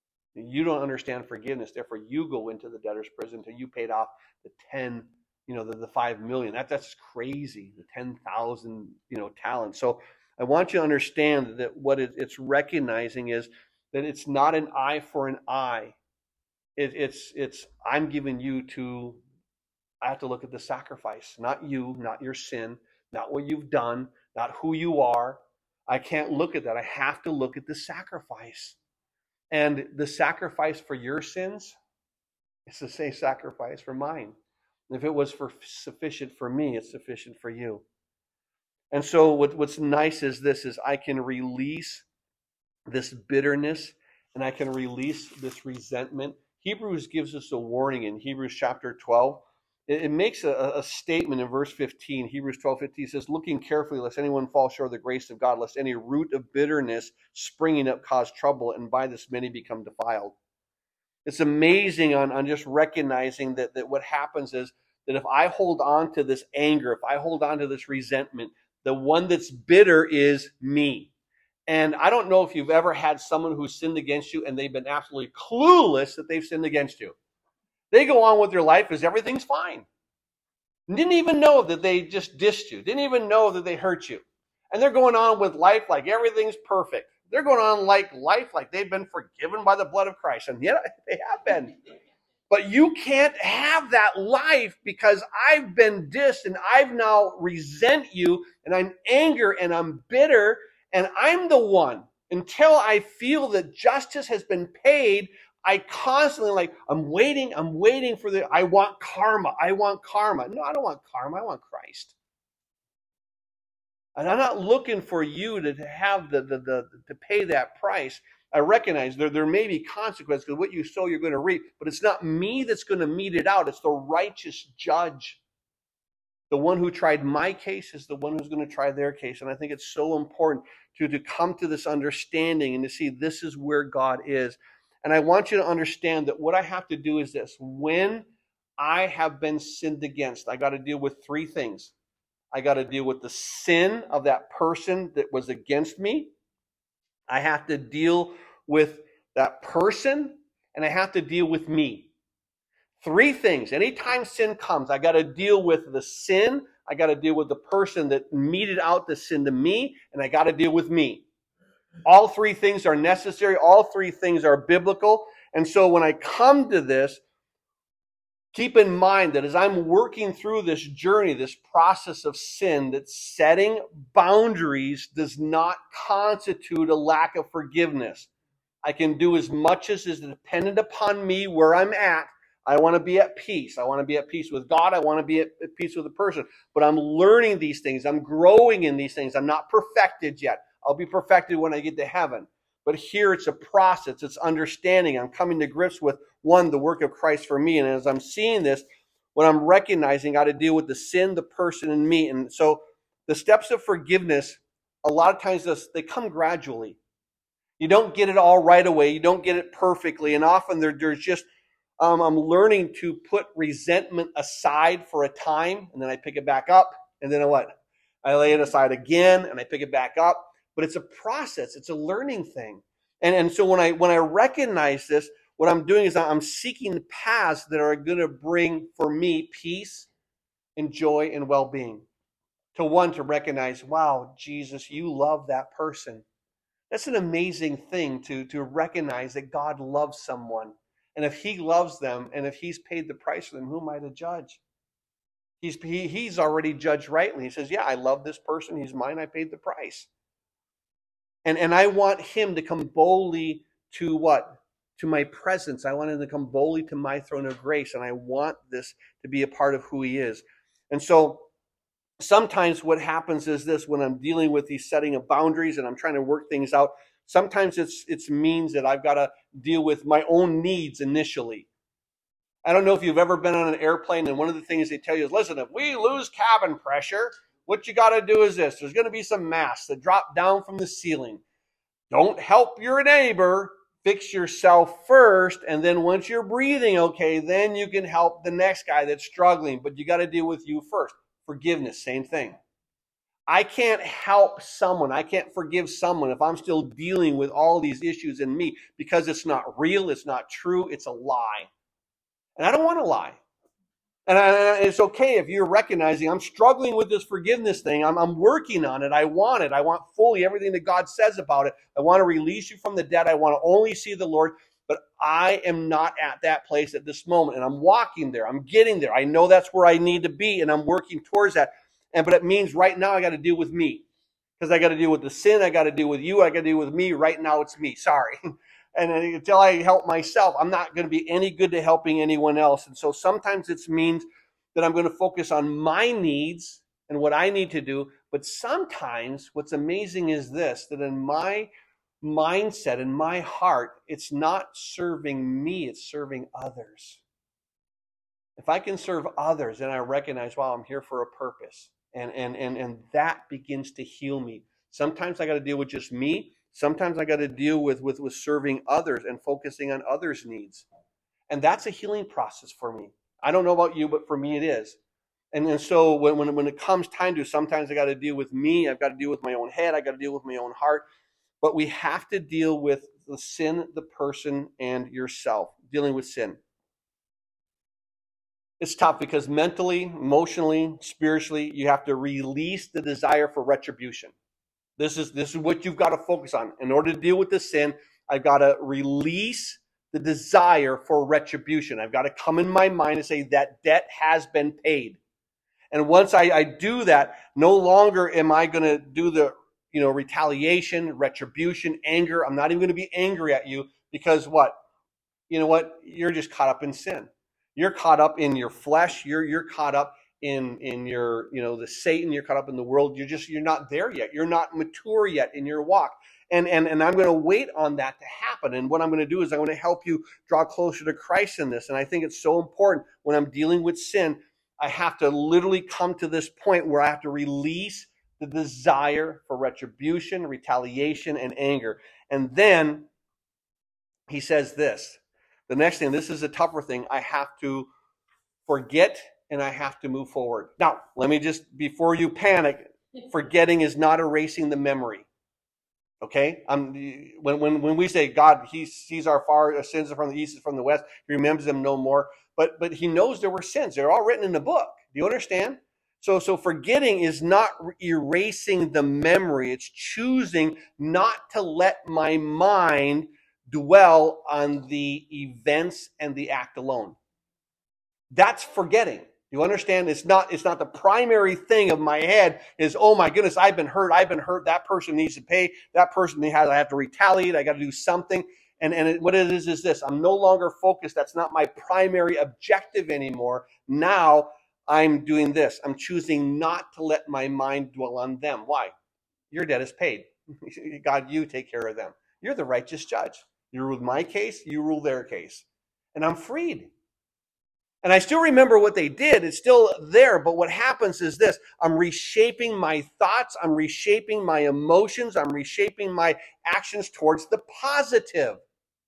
you don't understand forgiveness, therefore you go into the debtor's prison until you paid off the ten, you know, the, the five million. That, that's crazy, the ten thousand, you know, talents. So I want you to understand that what it, it's recognizing is that it's not an eye for an eye. It, it's, it's, I'm giving you to, I have to look at the sacrifice, not you, not your sin, not what you've done, not who you are. I can't look at that. I have to look at the sacrifice. And the sacrifice for your sins is the same sacrifice for mine. If it was for sufficient for me, it's sufficient for you. And so what, what's nice is this, is I can release this bitterness and I can release this resentment. Hebrews gives us a warning in Hebrews chapter twelve. It, it makes a, a statement in verse fifteen. Hebrews twelve fifteen says, looking carefully lest anyone fall short of the grace of God, lest any root of bitterness springing up cause trouble, and by this many become defiled. It's amazing on, on just recognizing that, that what happens is that if I hold on to this anger, if I hold on to this resentment, the one that's bitter is me. And I don't know if you've ever had someone who sinned against you and they've been absolutely clueless that they've sinned against you. They go on with their life as everything's fine. Didn't even know that they just dissed you. Didn't even know that they hurt you. And they're going on with life like everything's perfect. They're going on like life like they've been forgiven by the blood of Christ. And yet they have been. But you can't have that life because I've been dissed and I've now resent you and I'm angry and I'm bitter and I'm the one. Until I feel that justice has been paid, I constantly like, I'm waiting, I'm waiting for the, I want karma, I want karma. No, I don't want karma, I want Christ. And I'm not looking for you to have the, the, the to pay that price. I recognize there, there may be consequences because what you sow, you're going to reap. But it's not me that's going to mete it out. It's the righteous judge. The one who tried my case is the one who's going to try their case. And I think it's so important to, to come to this understanding and to see this is where God is. And I want you to understand that what I have to do is this. When I have been sinned against, I got to deal with three things. I got to deal with the sin of that person that was against me. I have to deal with that person, and I have to deal with me. Three things. Anytime sin comes, I got to deal with the sin, I got to deal with the person that meted out the sin to me, and I got to deal with me. All three things are necessary. All three things are biblical. And so when I come to this, keep in mind that as I'm working through this journey, this process of sin, that setting boundaries does not constitute a lack of forgiveness. I can do as much as is dependent upon me where I'm at. I want to be at peace. I want to be at peace with God. I want to be at peace with the person. But I'm learning these things. I'm growing in these things. I'm not perfected yet. I'll be perfected when I get to heaven. But here it's a process. It's understanding. I'm coming to grips with, one, the work of Christ for me. And as I'm seeing this, what I'm recognizing, I got to deal with the sin, the person, and me. And so the steps of forgiveness, a lot of times they come gradually. You don't get it all right away. You don't get it perfectly. And often there, there's just, um, I'm learning to put resentment aside for a time. And then I pick it back up. And then what? I lay it aside again and I pick it back up. But it's a process. It's a learning thing. And, and so when I when I recognize this, what I'm doing is I'm seeking paths that are going to bring for me peace and joy and well-being. To one, to recognize, wow, Jesus, you love that person. That's an amazing thing to, to recognize that God loves someone. And if he loves them, and if he's paid the price for them, who am I to judge? He's, he, he's already judged rightly. He says, yeah, I love this person. He's mine. I paid the price. And, and I want him to come boldly to what? To my presence. I want him to come boldly to my throne of grace. And I want this to be a part of who he is. And so sometimes what happens is this, when I'm dealing with these setting of boundaries and I'm trying to work things out, sometimes it's it's means that I've got to deal with my own needs initially. I don't know if you've ever been on an airplane, and one of the things they tell you is, listen, if we lose cabin pressure, what you got to do is this. There's going to be some masks that drop down from the ceiling. Don't help your neighbor. Fix yourself first, and then once you're breathing okay, then you can help the next guy that's struggling. But you got to deal with you first. Forgiveness, same thing. I can't help someone. I can't forgive someone if I'm still dealing with all these issues in me, because it's not real, it's not true, it's a lie. And I don't want to lie. And I, it's okay if you're recognizing I'm struggling with this forgiveness thing. I'm, I'm working on it. I want it. I want fully everything that God says about it. I want to release you from the debt. I want to only see the Lord. But I am not at that place at this moment. And I'm walking there. I'm getting there. I know that's where I need to be. And I'm working towards that. And but it means right now I got to deal with me. Because I got to deal with the sin. I got to deal with you. I got to deal with me. Right now it's me. Sorry. And until I help myself, I'm not going to be any good to helping anyone else. And so sometimes it means that I'm going to focus on my needs and what I need to do. But sometimes what's amazing is this, that in my mindset, in my heart, it's not serving me, it's serving others. If I can serve others, then I recognize, wow, I'm here for a purpose. And, and, and, and that begins to heal me. Sometimes I got to deal with just me. Sometimes I got to deal with, with, with serving others and focusing on others' needs. And that's a healing process for me. I don't know about you, but for me it is. And, and so when, when, when it comes time to, sometimes I got to deal with me. I've got to deal with my own head. I got to deal with my own heart. But we have to deal with the sin, the person, and yourself. Dealing with sin. It's tough because mentally, emotionally, spiritually, you have to release the desire for retribution. This is, this is what you've got to focus on. In order to deal with the sin, I've got to release the desire for retribution. I've got to come in my mind and say that debt has been paid. And once I, I do that, no longer am I going to do the you know retaliation, retribution, anger. I'm not even going to be angry at you because what? You know what? You're just caught up in sin. You're caught up in your flesh. You're you're caught up in in your you know the Satan. You're caught up in the world. You're just you're not there yet. You're not mature yet in your walk. And, and, and I'm going to wait on that to happen. And what I'm going to do is I'm going to help you draw closer to Christ in this. And I think it's so important when I'm dealing with sin, I have to literally come to this point where I have to release the desire for retribution, retaliation, and anger. And then he says this. The next thing, this is a tougher thing, I have to forget and I have to move forward. Now, let me just, before you panic, forgetting is not erasing the memory. Okay, um, when when when we say God, He sees our far our sins from the east and from the west, He remembers them no more. But but He knows there were sins; they're all written in the book. Do you understand? So so forgetting is not erasing the memory; it's choosing not to let my mind dwell on the events and the act alone. That's forgetting. You understand? It's not, it's not the primary thing of my head is, oh my goodness, I've been hurt. I've been hurt. That person needs to pay. That person has, I have to retaliate. I got to do something. And, and it, what it is, is this. I'm no longer focused. That's not my primary objective anymore. Now I'm doing this. I'm choosing not to let my mind dwell on them. Why? Your debt is paid. God, you take care of them. You're the righteous judge. You rule my case. You rule their case. And I'm freed. And I still remember what they did. It's still there. But what happens is this. I'm reshaping my thoughts. I'm reshaping my emotions. I'm reshaping my actions towards the positive.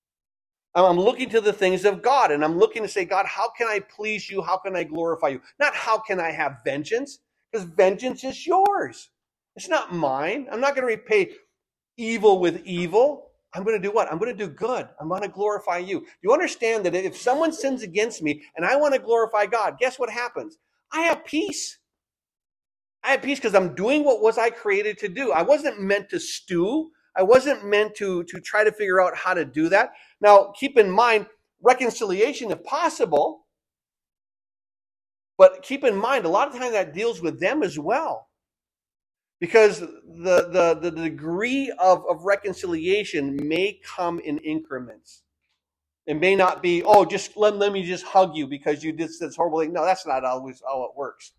I'm looking to the things of God. And I'm looking to say, God, how can I please you? How can I glorify you? Not how can I have vengeance? Because vengeance is yours. It's not mine. I'm not going to repay evil with evil. I'm going to do what? I'm going to do good. I'm going to glorify you. You understand that if someone sins against me and I want to glorify God, guess what happens? I have peace. I have peace because I'm doing what was I created to do. I wasn't meant to stew. I wasn't meant to, to try to figure out how to do that. Now, keep in mind, reconciliation if possible, but keep in mind, a lot of times that deals with them as well. Because the, the, the degree of, of reconciliation may come in increments. It may not be, oh, just let, let me just hug you because you did this horrible thing. No, that's not always how it works.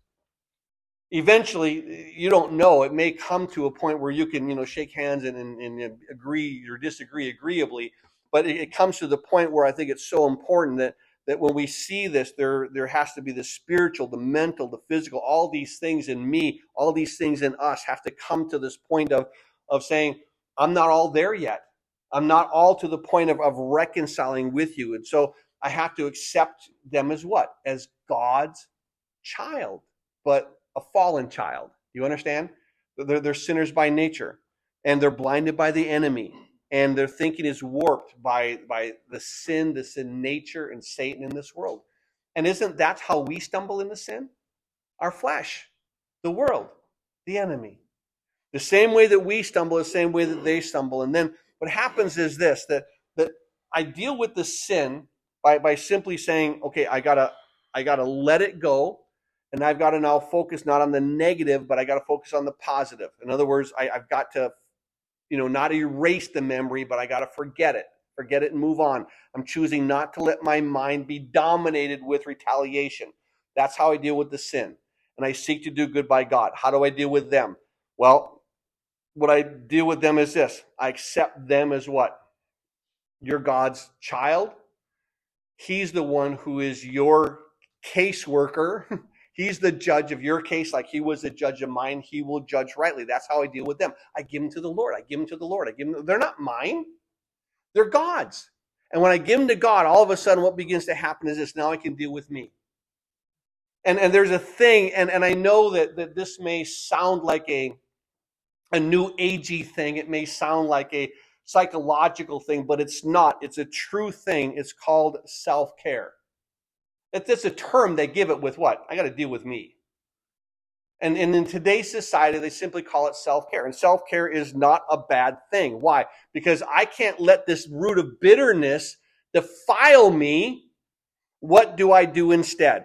Eventually, you don't know. It may come to a point where you can, you know, shake hands and, and, and agree or disagree agreeably. But it, it comes to the point where I think it's so important that that when we see this, there, there has to be the spiritual, the mental, the physical, all these things in me, all these things in us have to come to this point of, of saying, I'm not all there yet. I'm not all to the point of, of reconciling with you. And so I have to accept them as what? As God's child, but a fallen child. You understand? They're, they're sinners by nature, and they're blinded by the enemy. And their thinking is warped by, by the sin, the sin nature, and Satan in this world. And isn't that how we stumble into sin? Our flesh, the world, the enemy. The same way that we stumble, the same way that they stumble. And then what happens is this, that, that I deal with the sin by, by simply saying, okay, I gotta, I gotta let it go. And I've got to now focus not on the negative, but I got to focus on the positive. In other words, I, I've got to You know, not erase the memory, but I got to forget it. Forget it and move on. I'm choosing not to let my mind be dominated with retaliation. That's how I deal with the sin. And I seek to do good by God. How do I deal with them? Well, what I deal with them is this. I accept them as what? You're God's child. He's the one who is your caseworker. He's the judge of your case like he was the judge of mine. He will judge rightly. That's how I deal with them. I give them to the Lord. I give them to the Lord. I give them. They're not mine. They're God's. And when I give them to God, all of a sudden what begins to happen is this. Now I can deal with me. And, and there's a thing, and, and I know that, that this may sound like a, a new agey thing. It may sound like a psychological thing, but it's not. It's a true thing. It's called self-care. It's a term they give it with what? I got to deal with me. And, and in today's society, they simply call it self-care. And self-care is not a bad thing. Why? Because I can't let this root of bitterness defile me. What do I do instead?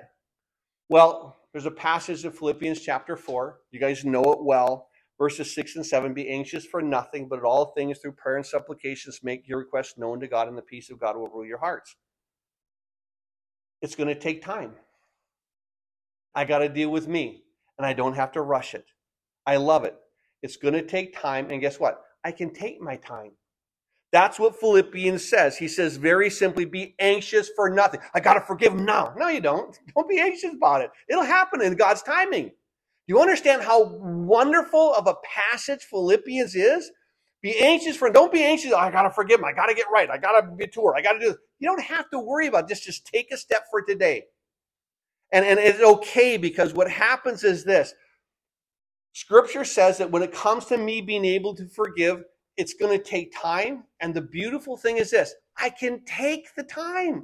Well, there's a passage in Philippians chapter four. You guys know it well. Verses six and seven, be anxious for nothing, but at all things through prayer and supplications, make your requests known to God, and the peace of God will rule your hearts. It's going to take time. I got to deal with me, and I don't have to rush it. I love it. It's going to take time, and guess what? I can take my time. That's what Philippians says. He says very simply, be anxious for nothing. I got to forgive him now. No, you don't. Don't be anxious about it. It'll happen in God's timing. Do you understand how wonderful of a passage Philippians is? Be anxious for, don't be anxious. Oh, I got to forgive him. I got to get right. I got to be tour. I got to do this. You don't have to worry about this. Just take a step for today. And, and it's okay, because what happens is this. Scripture says that when it comes to me being able to forgive, it's going to take time. And the beautiful thing is this. I can take the time.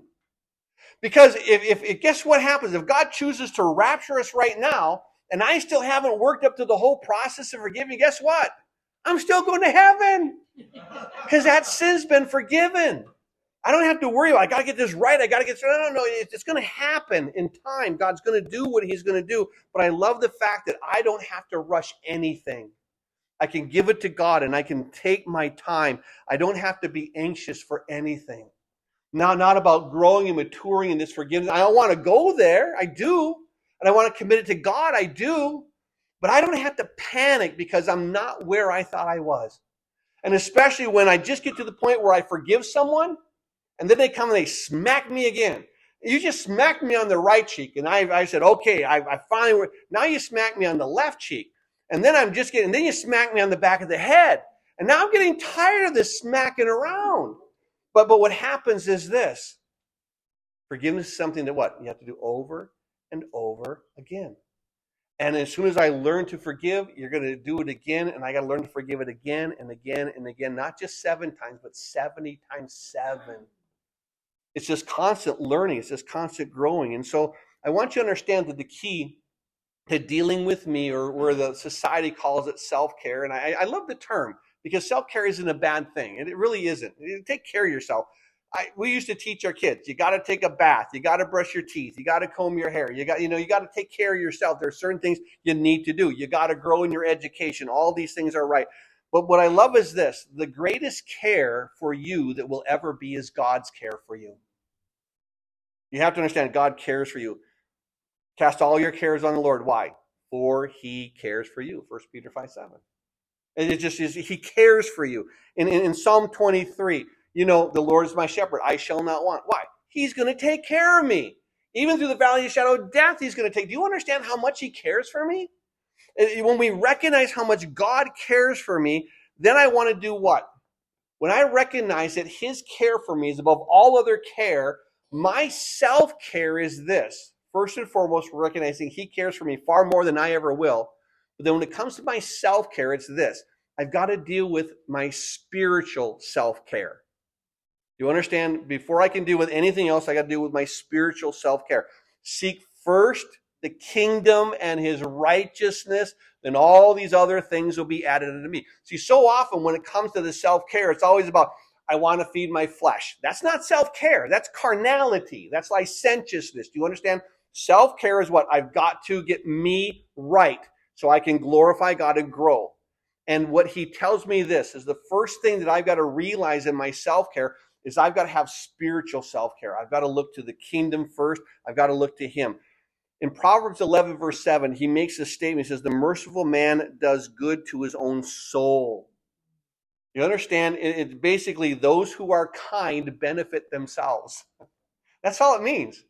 Because if, if, if guess what happens? If God chooses to rapture us right now, and I still haven't worked up to the whole process of forgiving, guess what? I'm still going to heaven. Because that sin's been forgiven. I don't have to worry about, I got to get this right. I got to get, no, no, no. It's going to happen in time. God's going to do what he's going to do. But I love the fact that I don't have to rush anything. I can give it to God, and I can take my time. I don't have to be anxious for anything. Now, not about growing and maturing in this forgiveness. I don't want to go there. I do. And I want to commit it to God. I do. But I don't have to panic because I'm not where I thought I was. And especially when I just get to the point where I forgive someone, and then they come and they smack me again. You just smacked me on the right cheek. And I, I said, okay, I, I finally, now you smack me on the left cheek. And then I'm just getting, and then you smack me on the back of the head. And now I'm getting tired of this smacking around. But, but what happens is this. Forgiveness is something that what? You have to do over and over again. And as soon as I learn to forgive, you're going to do it again. And I got to learn to forgive it again and again and again. Not just seven times, but seventy times seven. It's just constant learning. It's just constant growing. And so I want you to understand that the key to dealing with me, or where the society calls it self-care. And I, I love the term, because self-care isn't a bad thing. And it really isn't. Take care of yourself. I, we used to teach our kids, you got to take a bath, you got to brush your teeth, you got to comb your hair, you got, you know, you got to take care of yourself. There are certain things you need to do. You got to grow in your education. All these things are right. But what I love is this: the greatest care for you that will ever be is God's care for you. You have to understand, God cares for you. Cast all your cares on the Lord. Why? For he cares for you. First Peter five seven. And it just is, he cares for you. In, in, in Psalm twenty-three, you know, the Lord is my shepherd, I shall not want. Why? He's going to take care of me. Even through the valley of the shadow of death, he's going to take. Do you understand how much he cares for me? When we recognize how much God cares for me, then I want to do what? When I recognize that his care for me is above all other care, my self-care is this. First and foremost, recognizing he cares for me far more than I ever will. But then when it comes to my self-care, it's this. I've got to deal with my spiritual self-care. You understand? Before I can deal with anything else, I got to deal with my spiritual self-care. Seek first the kingdom and his righteousness, then all these other things will be added unto me. See, so often when it comes to the self-care, it's always about, I want to feed my flesh. That's not self-care. That's carnality. That's licentiousness. Do you understand? Self-care is what? I've got to get me right so I can glorify God and grow. And what he tells me this is the first thing that I've got to realize in my self-care is I've got to have spiritual self-care. I've got to look to the kingdom first. I've got to look to him. In Proverbs eleven, verse seven, he makes a statement. He says, the merciful man does good to his own soul. You understand? It's basically those who are kind benefit themselves. That's all it means.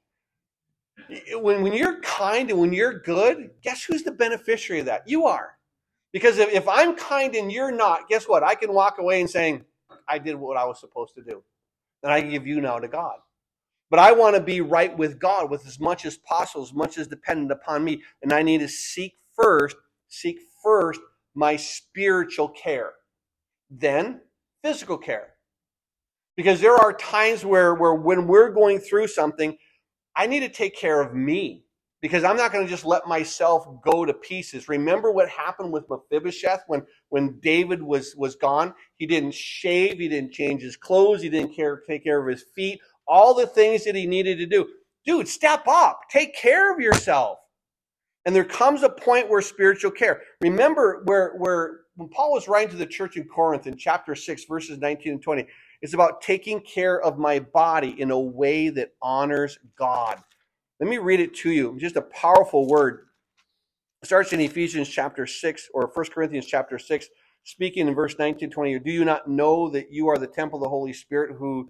When, when you're kind and when you're good, guess who's the beneficiary of that? You are. Because if, if I'm kind and you're not, guess what? I can walk away and saying, I did what I was supposed to do. And I give you now to God. But I want to be right with God with as much as possible, as much as dependent upon me. And I need to seek first, seek first my spiritual care. Then physical care. Because there are times where, where when we're going through something, I need to take care of me. Because I'm not going to just let myself go to pieces. Remember what happened with Mephibosheth when, when David was, was gone? He didn't shave. He didn't change his clothes. He didn't care, take care of his feet. All the things that he needed to do. Dude, step up. Take care of yourself. And there comes a point where spiritual care. Remember where, where when Paul was writing to the church in Corinth in chapter six, verses nineteen and twenty, it's about taking care of my body in a way that honors God. Let me read it to you. Just a powerful word. It starts in Ephesians chapter six, or First Corinthians chapter six, speaking in verse nineteen, twenty. Do you not know that you are the temple of the Holy Spirit who,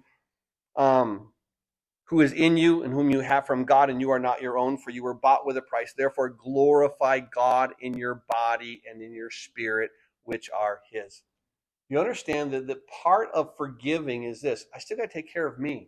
um, who is in you and whom you have from God, and you are not your own, for you were bought with a price. Therefore glorify God in your body and in your spirit, which are his. You understand that the part of forgiving is this. I still got to take care of me.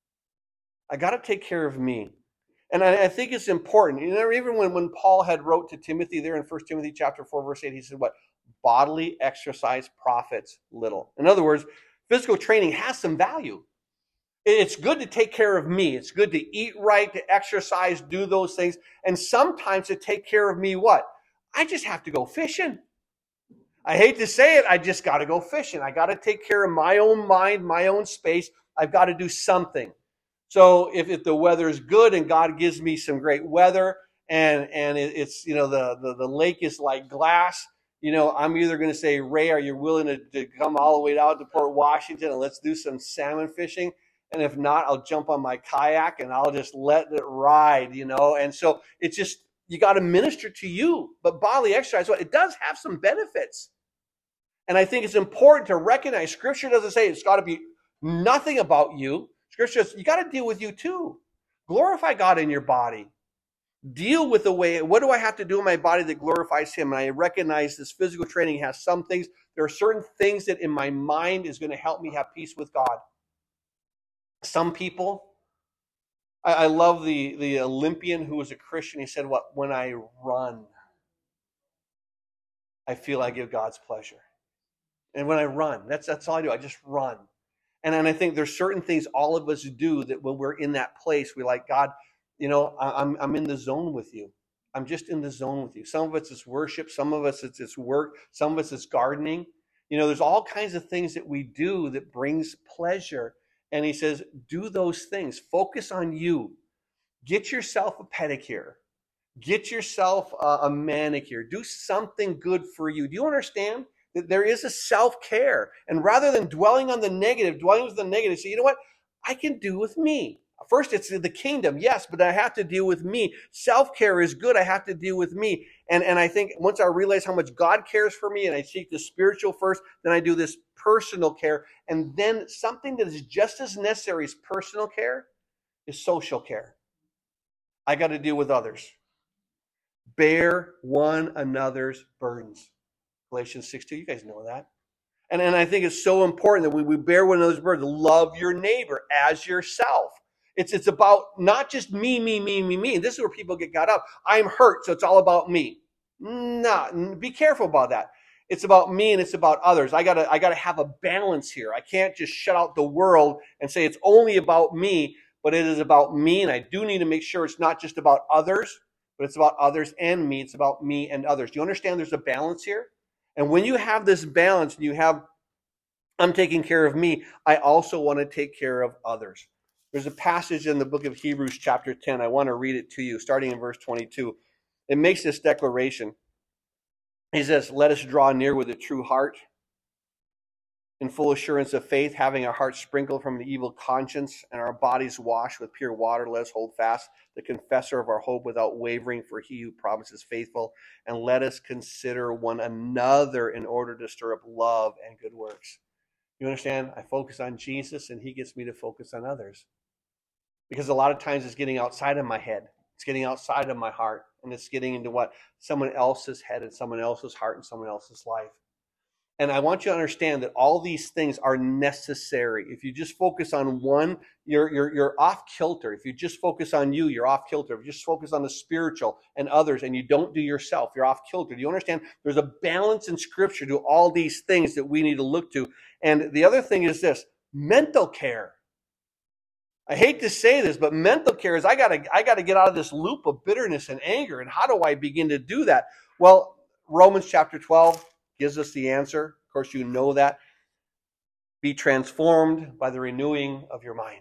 I got to take care of me. And I, I think it's important. You know, even when, when Paul had wrote to Timothy there in First Timothy chapter four, verse eight, he said what? Bodily exercise profits little. In other words, physical training has some value. It's good to take care of me. It's good to eat right, to exercise, do those things. And sometimes to take care of me, what? I just have to go fishing. I hate to say it, I just got to go fishing. I got to take care of my own mind, my own space. I've got to do something. So if, if the weather is good and God gives me some great weather and, and it, it's, you know, the, the, the lake is like glass, you know, I'm either going to say, Ray, are you willing to, to come all the way out to Port Washington and let's do some salmon fishing? And if not, I'll jump on my kayak and I'll just let it ride, you know. And so it's just, you got to minister to you. But bodily exercise, well, it does have some benefits. And I think it's important to recognize Scripture doesn't say it's got to be nothing about you. Scripture says you got to deal with you too. Glorify God in your body. Deal with the way, what do I have to do in my body that glorifies him? And I recognize this physical training has some things. There are certain things that in my mind is going to help me have peace with God. Some people, I, I love the, the Olympian who was a Christian. He said, what? When I run, I feel I give God's pleasure. And when I run, that's, that's all I do. I just run. And then I think there's certain things all of us do that when we're in that place, we're like, God, you know, I'm, I'm in the zone with you. I'm just in the zone with you. Some of it's it's worship. Some of us it's it's work. Some of us it's gardening. You know, there's all kinds of things that we do that brings pleasure. And he says, do those things. Focus on you. Get yourself a pedicure. Get yourself a, a manicure. Do something good for you. Do you understand that there is a self-care? And rather than dwelling on the negative, dwelling on the negative, say, you know what? I can do with me. First, it's the kingdom, yes, but I have to deal with me. Self-care is good. I have to deal with me. And, and I think once I realize how much God cares for me and I seek the spiritual first, then I do this personal care. And then something that is just as necessary as personal care is social care. I got to deal with others. Bear one another's burdens. Galatians six two, you guys know that. And, and I think it's so important that we, we bear one another's burdens. Love your neighbor as yourself. It's, it's about not just me, me, me, me, me. This is where people get got up. I'm hurt, so it's all about me. No, be careful about that. It's about me and it's about others. I gotta, I gotta have a balance here. I can't just shut out the world and say it's only about me, but it is about me. And I do need to make sure it's not just about others, but it's about others and me. It's about me and others. Do you understand there's a balance here? And when you have this balance and you have, I'm taking care of me, I also want to take care of others. There's a passage in the book of Hebrews chapter ten. I want to read it to you, starting in verse twenty-two. It makes this declaration. He says, let us draw near with a true heart, in full assurance of faith, having our hearts sprinkled from an evil conscience and our bodies washed with pure water. Let us hold fast the confessor of our hope without wavering, for he who promises faithful. And let us consider one another in order to stir up love and good works. You understand? I focus on Jesus and he gets me to focus on others. Because a lot of times it's getting outside of my head. It's getting outside of my heart. And it's getting into what? Someone else's head and someone else's heart and someone else's life. And I want you to understand that all these things are necessary. If you just focus on one, you're, you're, you're off kilter. If you just focus on you, you're off kilter. If you just focus on the spiritual and others and you don't do yourself, you're off kilter. Do you understand? There's a balance in Scripture to all these things that we need to look to. And the other thing is this, mental care. I hate to say this, but mental care is I gotta, I gotta get out of this loop of bitterness and anger. And how do I begin to do that? Well, Romans chapter twelve gives us the answer. Of course, you know that. Be transformed by the renewing of your mind.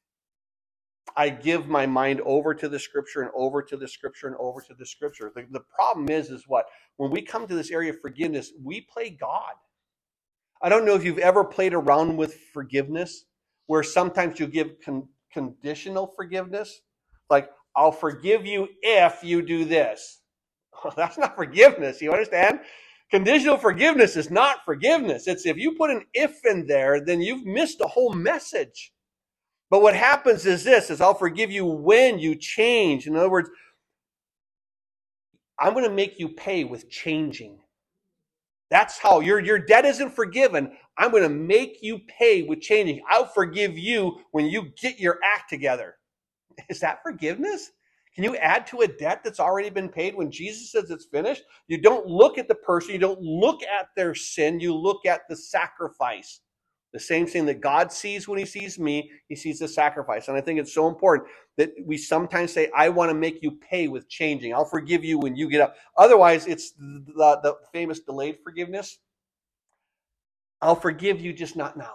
I give my mind over to the Scripture and over to the Scripture and over to the Scripture. The, the problem is, is what? When we come to this area of forgiveness, we play God. I don't know if you've ever played around with forgiveness, where sometimes you give con- conditional forgiveness. Like, I'll forgive you if you do this. Well, that's not forgiveness. You understand? Conditional forgiveness is not forgiveness. It's if you put an if in there, then you've missed the whole message. But what happens is this, is I'll forgive you when you change. In other words, I'm going to make you pay with changing. That's how your, your debt isn't forgiven. I'm going to make you pay with changing. I'll forgive you when you get your act together. Is that forgiveness? Can you add to a debt that's already been paid when Jesus says it's finished? You don't look at the person. You don't look at their sin. You look at the sacrifice. The same thing that God sees when he sees me, he sees the sacrifice. And I think it's so important that we sometimes say, I want to make you pay with changing. I'll forgive you when you get up. Otherwise, it's the, the famous delayed forgiveness. I'll forgive you, just not now.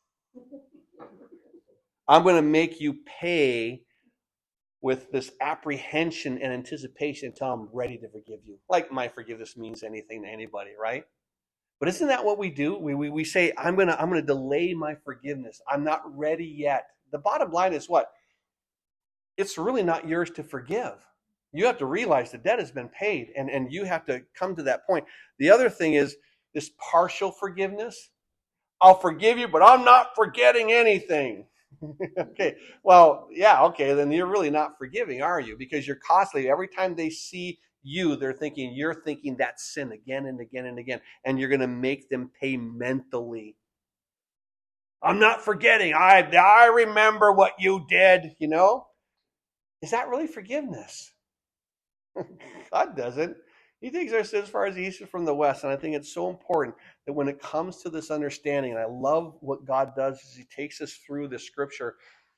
I'm going to make you pay with this apprehension and anticipation until I'm ready to forgive you. Like my forgiveness means anything to anybody, right? But isn't that what we do? We, we, we say, I'm going to I'm going to delay my forgiveness. I'm not ready yet. The bottom line is what? It's really not yours to forgive. You have to realize the debt has been paid, and, and you have to come to that point. The other thing is this partial forgiveness. I'll forgive you, but I'm not forgetting anything. Okay, well, yeah, okay, then you're really not forgiving, are you? Because you're constantly, every time they see you, they're thinking, you're thinking that sin again and again and again, and you're going to make them pay mentally. I'm not forgetting. I, I remember what you did, you know? Is that really forgiveness? God doesn't. He takes our sins as far as the east is from the west, and I think it's so important that when it comes to this understanding, and I love what God does is he takes us through the Scripture,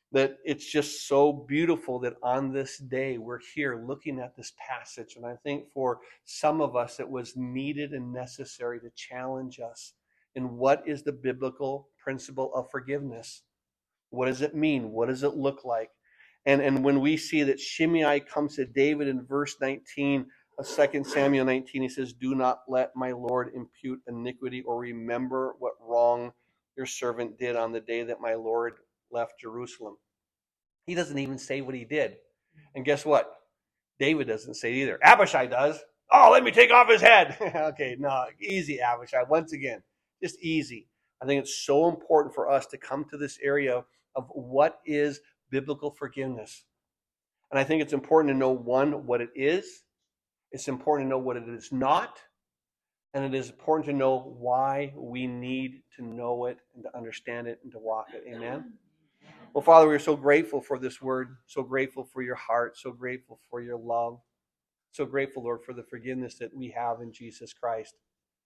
that it's just so beautiful that on this day we're here looking at this passage. And I think for some of us it was needed and necessary to challenge us in what is the biblical principle of forgiveness. What does it mean? What does it look like? And, and when we see that Shimei comes to David in verse nineteen of Second Samuel nineteen, he says, "Do not let my Lord impute iniquity or remember what wrong your servant did on the day that my Lord left Jerusalem." He doesn't even say what he did. And guess what? David doesn't say it either. Abishai does. "Oh, let me take off his head." Okay, no, easy, Abishai. Once again, just easy. I think it's so important for us to come to this area of what is biblical forgiveness. And I think it's important to know, one, what it is. It's important to know what it is not. And it is important to know why we need to know it and to understand it and to walk it. Amen? Well, Father, we're so grateful for this word, so grateful for your heart, so grateful for your love, so grateful, Lord, for the forgiveness that we have in Jesus Christ.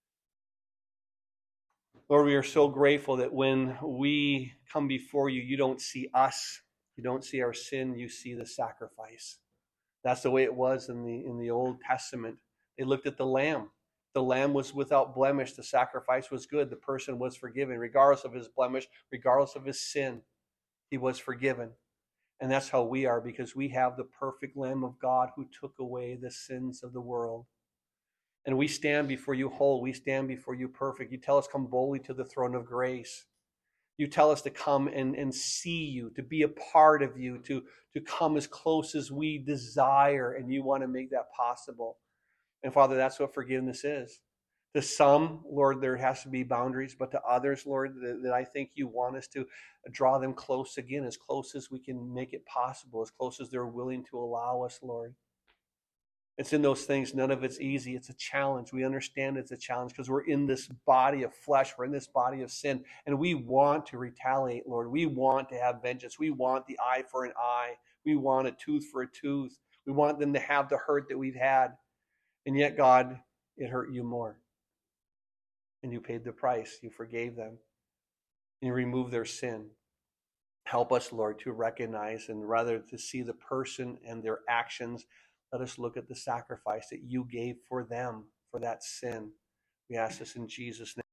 Lord, we are so grateful that when we come before you, you don't see us, you don't see our sin, you see the sacrifice. That's the way it was in the in the Old Testament. They looked at the lamb. The lamb was without blemish. The sacrifice was good. The person was forgiven, regardless of his blemish, regardless of his sin. He was forgiven. And that's how we are, because we have the perfect Lamb of God who took away the sins of the world. And we stand before you whole. We stand before you perfect. You tell us, come boldly to the throne of grace. You tell us to come and, and see you, to be a part of you, to, to come as close as we desire. And you want to make that possible. And Father, that's what forgiveness is. To some, Lord, there has to be boundaries, but to others, Lord, that, that I think you want us to draw them close again, as close as we can make it possible, as close as they're willing to allow us, Lord. It's in those things. None of it's easy. It's a challenge. We understand it's a challenge because we're in this body of flesh. We're in this body of sin, and we want to retaliate, Lord. We want to have vengeance. We want the eye for an eye. We want a tooth for a tooth. We want them to have the hurt that we've had. And yet, God, it hurt you more. And you paid the price. You forgave them. And you removed their sin. Help us, Lord, to recognize and rather to see the person and their actions. Let us look at the sacrifice that you gave for them, for that sin. We ask this in Jesus' name.